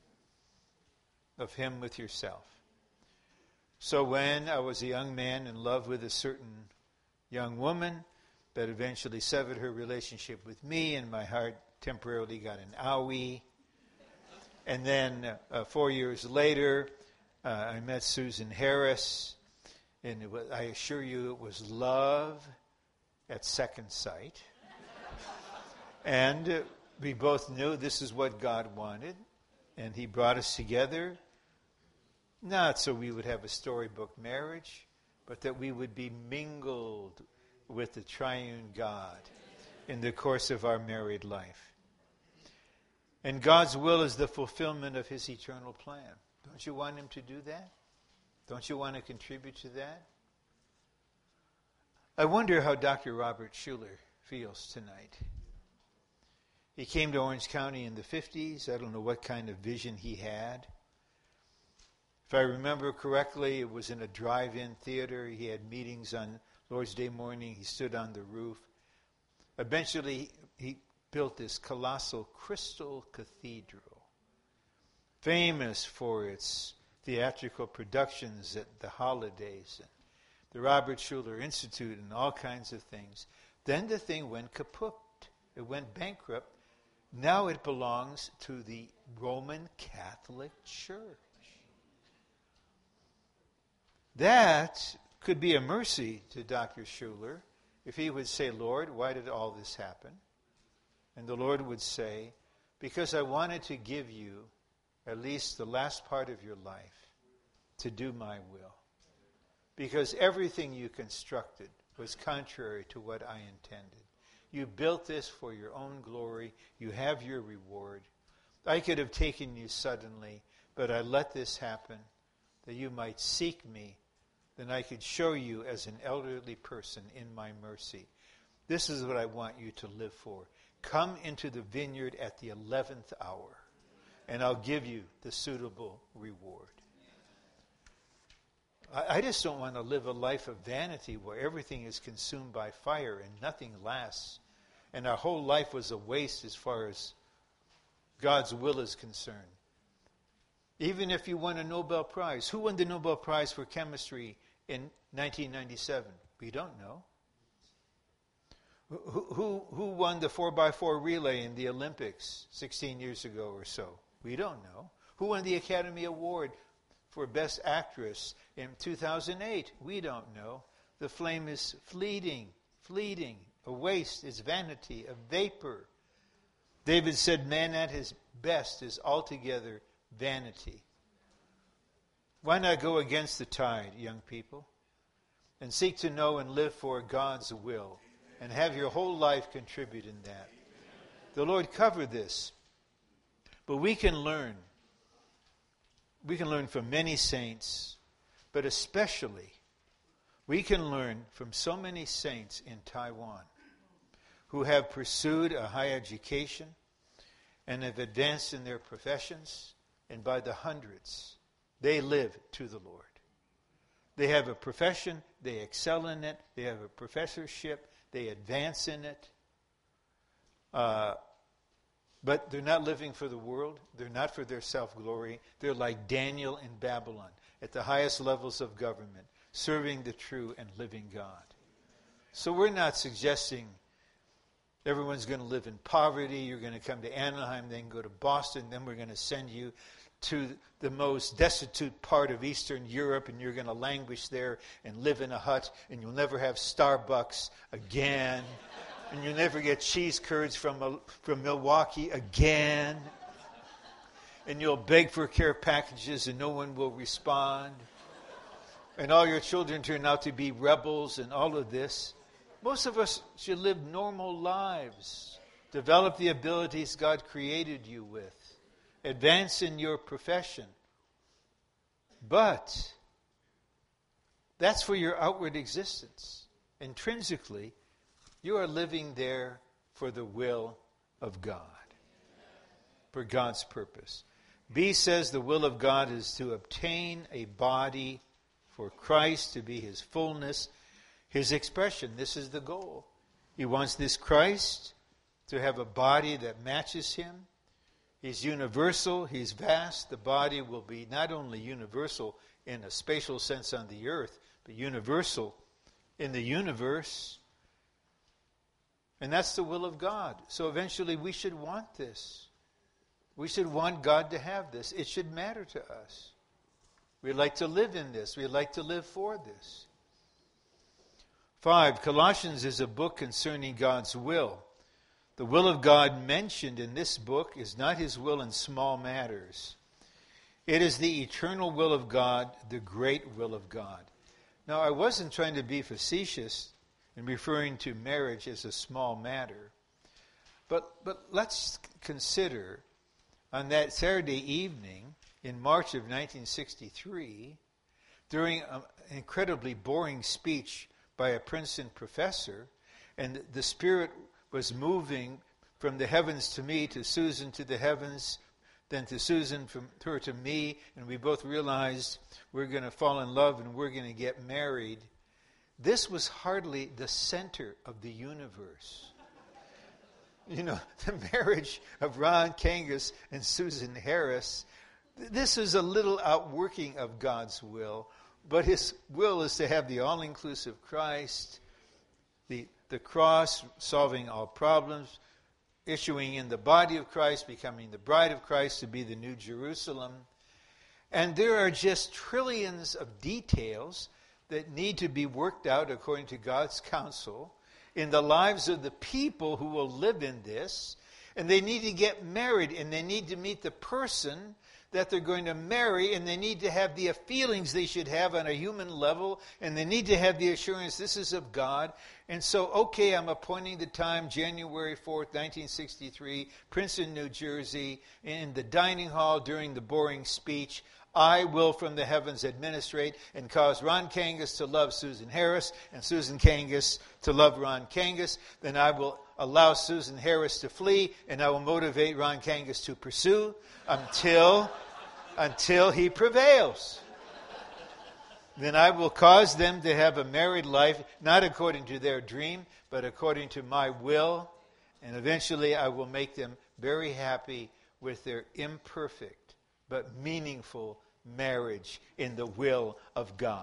of him with yourself. So when I was a young man in love with a certain young woman that eventually severed her relationship with me, and my heart temporarily got an owie. And then uh, four years later, uh, I met Susan Harris, and it was, I assure you it was love at second sight. And uh, we both knew this is what God wanted, and he brought us together, not so we would have a storybook marriage, but that we would be mingled with the triune God in the course of our married life. And God's will is the fulfillment of his eternal plan. Don't you want him to do that? Don't you want to contribute to that? I wonder how Doctor Robert Schuller feels tonight. He came to Orange County in the fifties. I don't know what kind of vision he had. If I remember correctly, it was in a drive-in theater. He had meetings on Lord's Day morning. He stood on the roof. Eventually, he built this colossal crystal cathedral, famous for its theatrical productions at the holidays, and the Robert Schuller Institute, and all kinds of things. Then the thing went kaput. It went bankrupt. Now it belongs to the Roman Catholic Church. That could be a mercy to Doctor Schuller if he would say, Lord, why did all this happen? And the Lord would say, because I wanted to give you at least the last part of your life to do my will. Because everything you constructed was contrary to what I intended. You built this for your own glory. You have your reward. I could have taken you suddenly, but I let this happen that you might seek me. Then I could show you as an elderly person in my mercy. This is what I want you to live for. Come into the vineyard at the eleventh hour, and I'll give you the suitable reward. I, I just don't want to live a life of vanity where everything is consumed by fire and nothing lasts, and our whole life was a waste as far as God's will is concerned. Even if you won a Nobel Prize. Who won the Nobel Prize for chemistry in nineteen ninety-seven? We don't know. Who, who, who won the four by four relay in the Olympics sixteen years ago or so? We don't know. Who won the Academy Award for Best Actress in two thousand eight? We don't know. The flame is fleeting, fleeting, a waste, it's vanity, a vapor. David said, man at his best is altogether vanity. Why not go against the tide, young people, and seek to know and live for God's will, and have your whole life contribute in that? The Lord covered this, but we can learn. We can learn from many saints, but especially we can learn from so many saints in Taiwan who have pursued a high education and have advanced in their professions, and by the hundreds, they live to the Lord. They have a profession, they excel in it, they have a professorship, they advance in it. Uh, but they're not living for the world. They're not for their self-glory. They're like Daniel in Babylon, at the highest levels of government, serving the true and living God. So we're not suggesting everyone's going to live in poverty. You're going to come to Anaheim, then go to Boston, then we're going to send you to the most destitute part of Eastern Europe, and you're going to languish there and live in a hut, and you'll never have Starbucks again, and you'll never get cheese curds from, from Milwaukee again, and you'll beg for care packages and no one will respond, and all your children turn out to be rebels and all of this. Most of us should live normal lives, develop the abilities God created you with, advance in your profession. But that's for your outward existence. Intrinsically, you are living there for the will of God, for God's purpose. B says the will of God is to obtain a body for Christ to be his fullness, his expression. This is the goal. He wants this Christ to have a body that matches him. He's universal, he's vast. The body will be not only universal in a spatial sense on the earth, but universal in the universe. And that's the will of God. So eventually we should want this. We should want God to have this. It should matter to us. We'd like to live in this. We'd like to live for this. Five, Colossians is a book concerning God's will. The will of God mentioned in this book is not his will in small matters. It is the eternal will of God, the great will of God. Now, I wasn't trying to be facetious in referring to marriage as a small matter. But, but let's consider on that Saturday evening in March of nineteen sixty-three, during an incredibly boring speech by a Princeton professor, and the Spirit was moving from the heavens to me, to Susan to the heavens, then to Susan, from her to me, and we both realized we're going to fall in love and we're going to get married. This was hardly the center of the universe. You know, the marriage of Ron Kangas and Susan Harris, this is a little outworking of God's will, but his will is to have the all-inclusive Christ, the, the cross solving all problems, issuing in the body of Christ, becoming the bride of Christ, to be the new Jerusalem. And there are just trillions of details that need to be worked out according to God's counsel in the lives of the people who will live in this. And they need to get married, and they need to meet the person that they're going to marry, and they need to have the feelings they should have on a human level, and they need to have the assurance this is of God. And so, okay, I'm appointing the time, January fourth, nineteen sixty-three, Princeton, New Jersey, in the dining hall during the boring speech. I will from the heavens administrate and cause Ron Kangas to love Susan Harris and Susan Kangas to love Ron Kangas. Then I will allow Susan Harris to flee, and I will motivate Ron Kangas to pursue until, until he prevails. Then I will cause them to have a married life, not according to their dream, but according to my will. And eventually I will make them very happy with their imperfect but meaningful marriage in the will of God.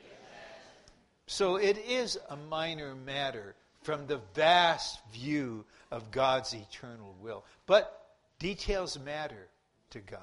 So it is a minor matter from the vast view of God's eternal will. But details matter to God.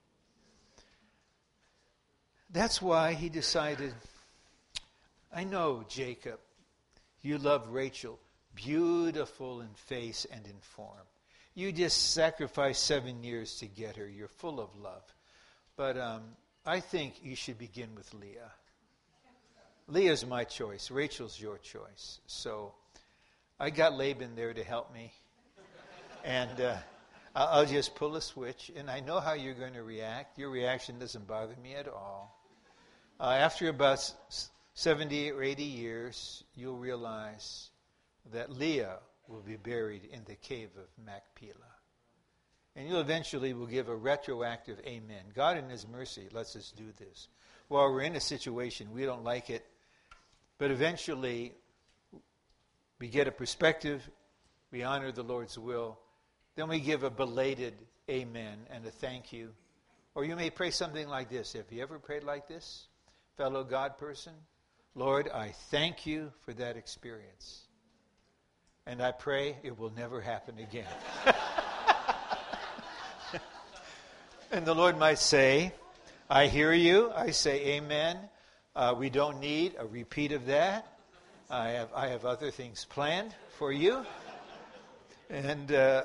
That's why he decided, I know, Jacob, you love Rachel, beautiful in face and in form. You just sacrificed seven years to get her. You're full of love. But um, I think you should begin with Leah. Leah's my choice. Rachel's your choice. So I got Laban there to help me. And uh, I'll just pull a switch. And I know how you're going to react. Your reaction doesn't bother me at all. Uh, after about seventy or eighty years, you'll realize that Leah will be buried in the cave of Machpelah. And you eventually will give a retroactive amen. God in his mercy lets us do this. While we're in a situation, we don't like it, but eventually we get a perspective, we honor the Lord's will, then we give a belated amen and a thank you. Or you may pray something like this. Have you ever prayed like this, fellow God person? Lord, I thank you for that experience. And I pray it will never happen again. And the Lord might say, I hear you. I say amen. Uh, we don't need a repeat of that. I have I have other things planned for you. And uh,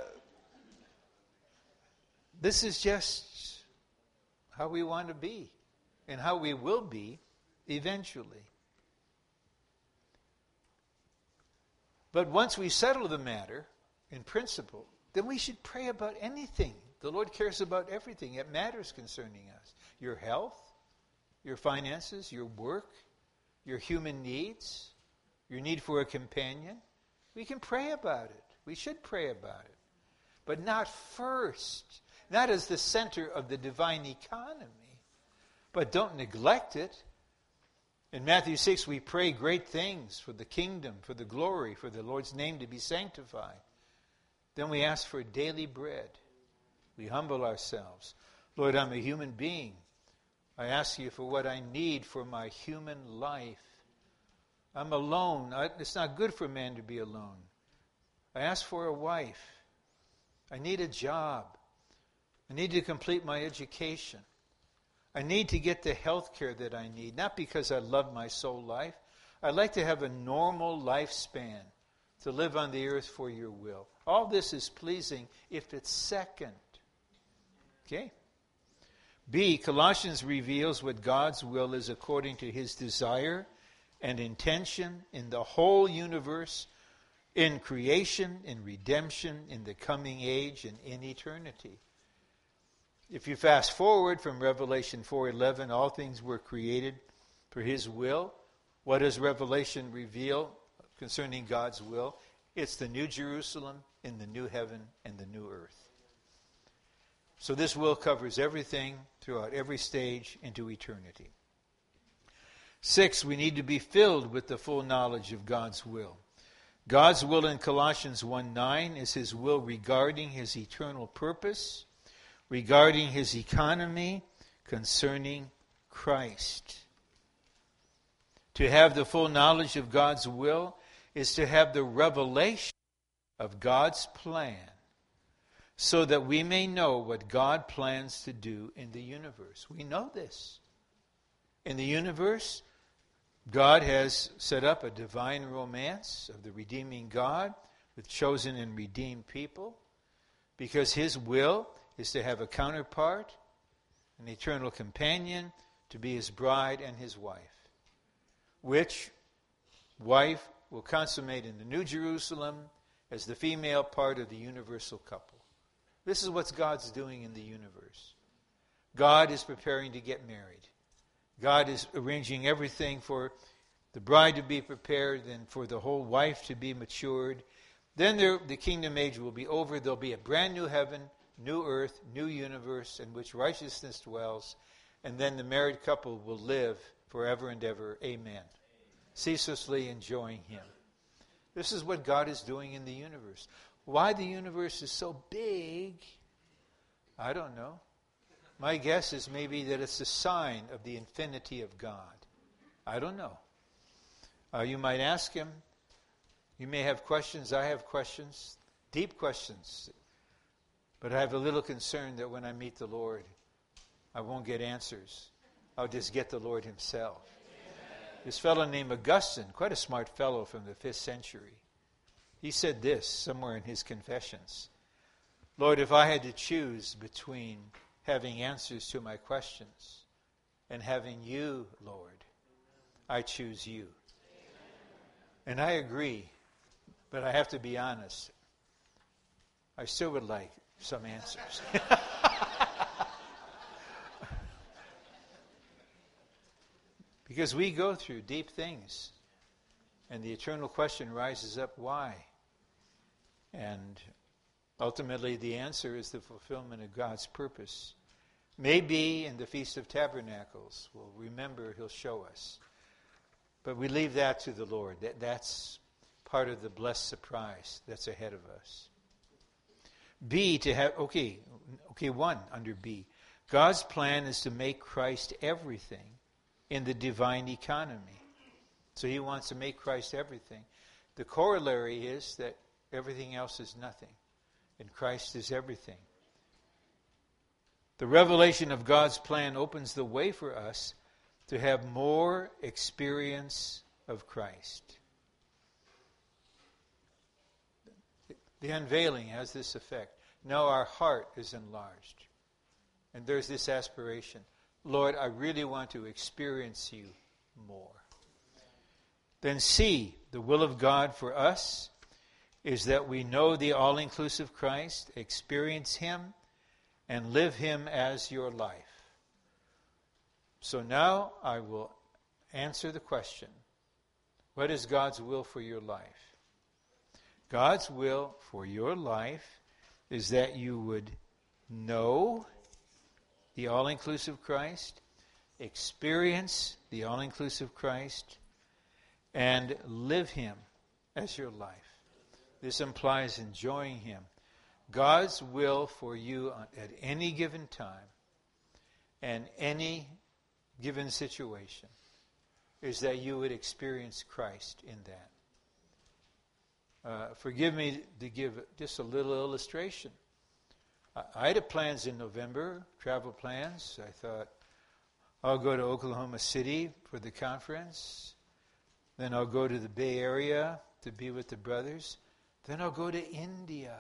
this is just how we want to be and how we will be eventually. But once we settle the matter in principle, then we should pray about anything. The Lord cares about everything. It matters concerning us. Your health, your finances, your work, your human needs, your need for a companion. We can pray about it. We should pray about it. But not first. Not as the center of the divine economy. But don't neglect it. In Matthew six, we pray great things for the kingdom, for the glory, for the Lord's name to be sanctified. Then we ask for daily bread. We humble ourselves. Lord, I'm a human being. I ask you for what I need for my human life. I'm alone. I, it's not good for man to be alone. I ask for a wife. I need a job. I need to complete my education. I need to get the health care that I need, not because I love my soul life. I'd like to have a normal lifespan to live on the earth for your will. All this is pleasing if it's second. Okay? B, Colossians reveals what God's will is according to his desire and intention in the whole universe, in creation, in redemption, in the coming age, and in eternity. If you fast forward from Revelation four eleven, all things were created for his will. What does Revelation reveal concerning God's will? It's the new Jerusalem in the new heaven and the new earth. So this will covers everything throughout every stage into eternity. Six, we need to be filled with the full knowledge of God's will. God's will in Colossians one nine is his will regarding his eternal purpose, regarding his economy, concerning Christ. To have the full knowledge of God's will is to have the revelation of God's plan, so that we may know what God plans to do in the universe. We know this. In the universe, God has set up a divine romance of the redeeming God with chosen and redeemed people, because his will is to have a counterpart, an eternal companion, to be his bride and his wife, which wife will consummate in the New Jerusalem as the female part of the universal couple. This is what God's doing in the universe. God is preparing to get married. God is arranging everything for the bride to be prepared and for the whole wife to be matured. Then there, the kingdom age will be over. There'll be a brand new heaven, new earth, new universe in which righteousness dwells. And then the married couple will live forever and ever. Amen. Ceaselessly enjoying him. This is what God is doing in the universe. Why the universe is so big, I don't know. My guess is maybe that it's a sign of the infinity of God. I don't know. Uh, you might ask him. You may have questions. I have questions. Deep questions. But I have a little concern that when I meet the Lord, I won't get answers. I'll just get the Lord himself. Amen. This fellow named Augustine, quite a smart fellow from the fifth century, he said this somewhere in his Confessions. Lord, if I had to choose between having answers to my questions and having you, Lord, I choose you. And I agree, but I have to be honest. I still would like some answers. Because we go through deep things, and the eternal question rises up, why? And ultimately the answer is the fulfillment of God's purpose. Maybe in the Feast of Tabernacles, we'll remember, he'll show us. But we leave that to the Lord. That, that's part of the blessed surprise that's ahead of us. B, to have, okay, okay, one under B. God's plan is to make Christ everything in the divine economy. So he wants to make Christ everything. The corollary is that everything else is nothing, and Christ is everything. The revelation of God's plan opens the way for us to have more experience of Christ. The unveiling has this effect. Now our heart is enlarged. And there's this aspiration. Lord, I really want to experience you more. Then C, the will of God for us is that we know the all-inclusive Christ, experience him, and live him as your life. So now I will answer the question, what is God's will for your life? God's will for your life is that you would know the all-inclusive Christ, experience the all-inclusive Christ, and live him as your life. This implies enjoying him. God's will for you at any given time and any given situation is that you would experience Christ in that. Uh, forgive me to give just a little illustration. I, I had plans in November, travel plans. I thought, I'll go to Oklahoma City for the conference. Then I'll go to the Bay Area to be with the brothers. Then I'll go to India.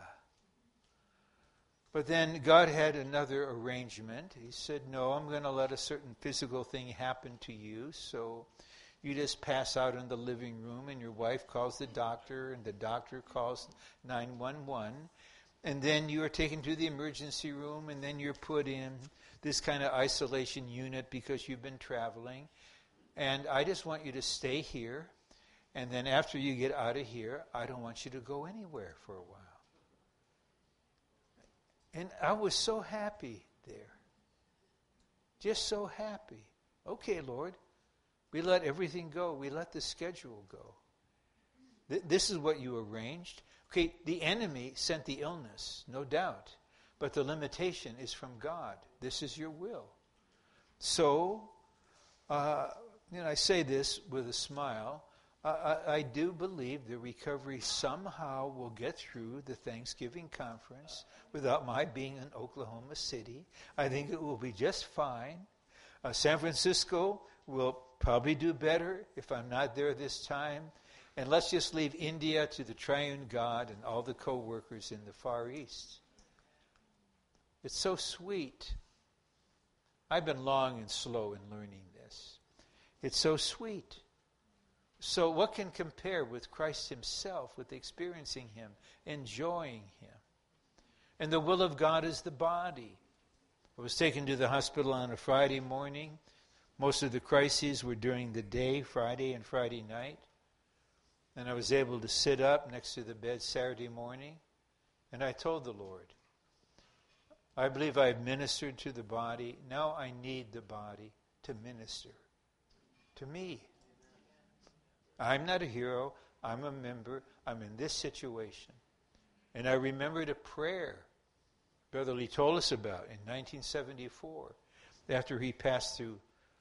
But then God had another arrangement. He said, no, I'm going to let a certain physical thing happen to you. So you just pass out in the living room and your wife calls the doctor and the doctor calls nine one one. And then you are taken to the emergency room and then you're put in this kind of isolation unit because you've been traveling. And I just want you to stay here. And then after you get out of here, I don't want you to go anywhere for a while. And I was so happy there. Just so happy. Okay, Lord. We let everything go. We let the schedule go. Th- this is what you arranged. Okay, the enemy sent the illness, no doubt. But the limitation is from God. This is your will. So, uh, you know, I say this with a smile. I, I do believe the recovery somehow will get through the Thanksgiving conference without my being in Oklahoma City. I think it will be just fine. Uh, San Francisco will probably do better if I'm not there this time. And let's just leave India to the triune God and all the co-workers in the Far East. It's so sweet. I've been long and slow in learning this. It's so sweet. So what can compare with Christ himself, with experiencing him, enjoying him? And the will of God is the body. I was taken to the hospital on a Friday morning. Most of the crises were during the day, Friday and Friday night. And I was able to sit up next to the bed Saturday morning. And I told the Lord, I believe I have ministered to the body. Now I need the body to minister to me. I'm not a hero. I'm a member. I'm in this situation. And I remembered a prayer Brother Lee told us about in nineteen seventy-four, after he passed through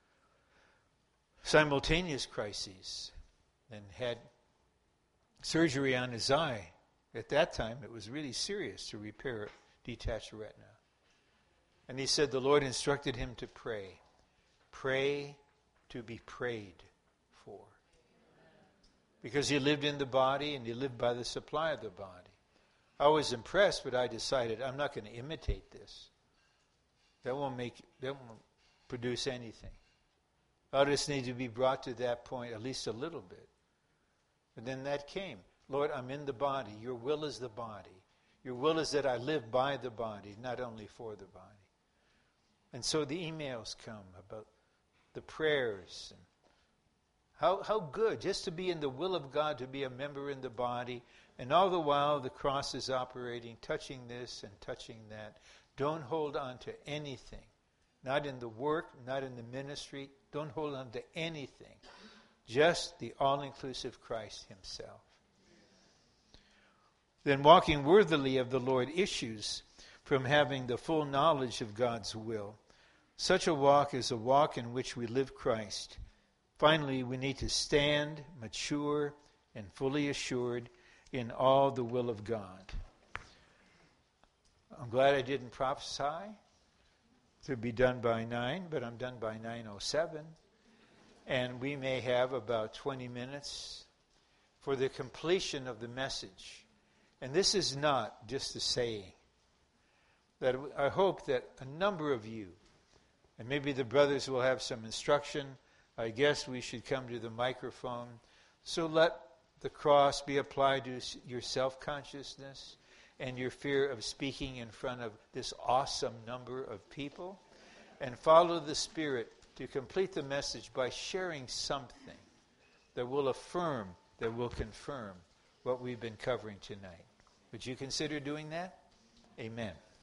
simultaneous crises and had surgery on his eye. At that time, it was really serious to repair detached retina. And he said the Lord instructed him to pray. Pray to be prayed for. Because he lived in the body and he lived by the supply of the body. I was impressed, but I decided I'm not going to imitate this. That won't make, that won't produce anything. I just need to be brought to that point at least a little bit. And then that came. Lord, I'm in the body. Your will is the body. Your will is that I live by the body, not only for the body. And so the emails come about the prayers. And how, how good just to be in the will of God, to be a member in the body. And all the while the cross is operating, touching this and touching that. Don't hold on to anything. Not in the work, not in the ministry. Don't hold on to anything. Just the all-inclusive Christ himself. Then walking worthily of the Lord issues from having the full knowledge of God's will. Such a walk is a walk in which we live Christ. Finally, we need to stand mature and fully assured in all the will of God. I'm glad I didn't prophesy to be done by nine, but I'm done by nine oh seven. And we may have about twenty minutes for the completion of the message. And this is not just a saying. That I hope that a number of you, and maybe the brothers will have some instruction. I guess we should come to the microphone. So let the cross be applied to your self-consciousness and your fear of speaking in front of this awesome number of people. And follow the Spirit to complete the message by sharing something that will affirm, that will confirm what we've been covering tonight. Would you consider doing that? Amen.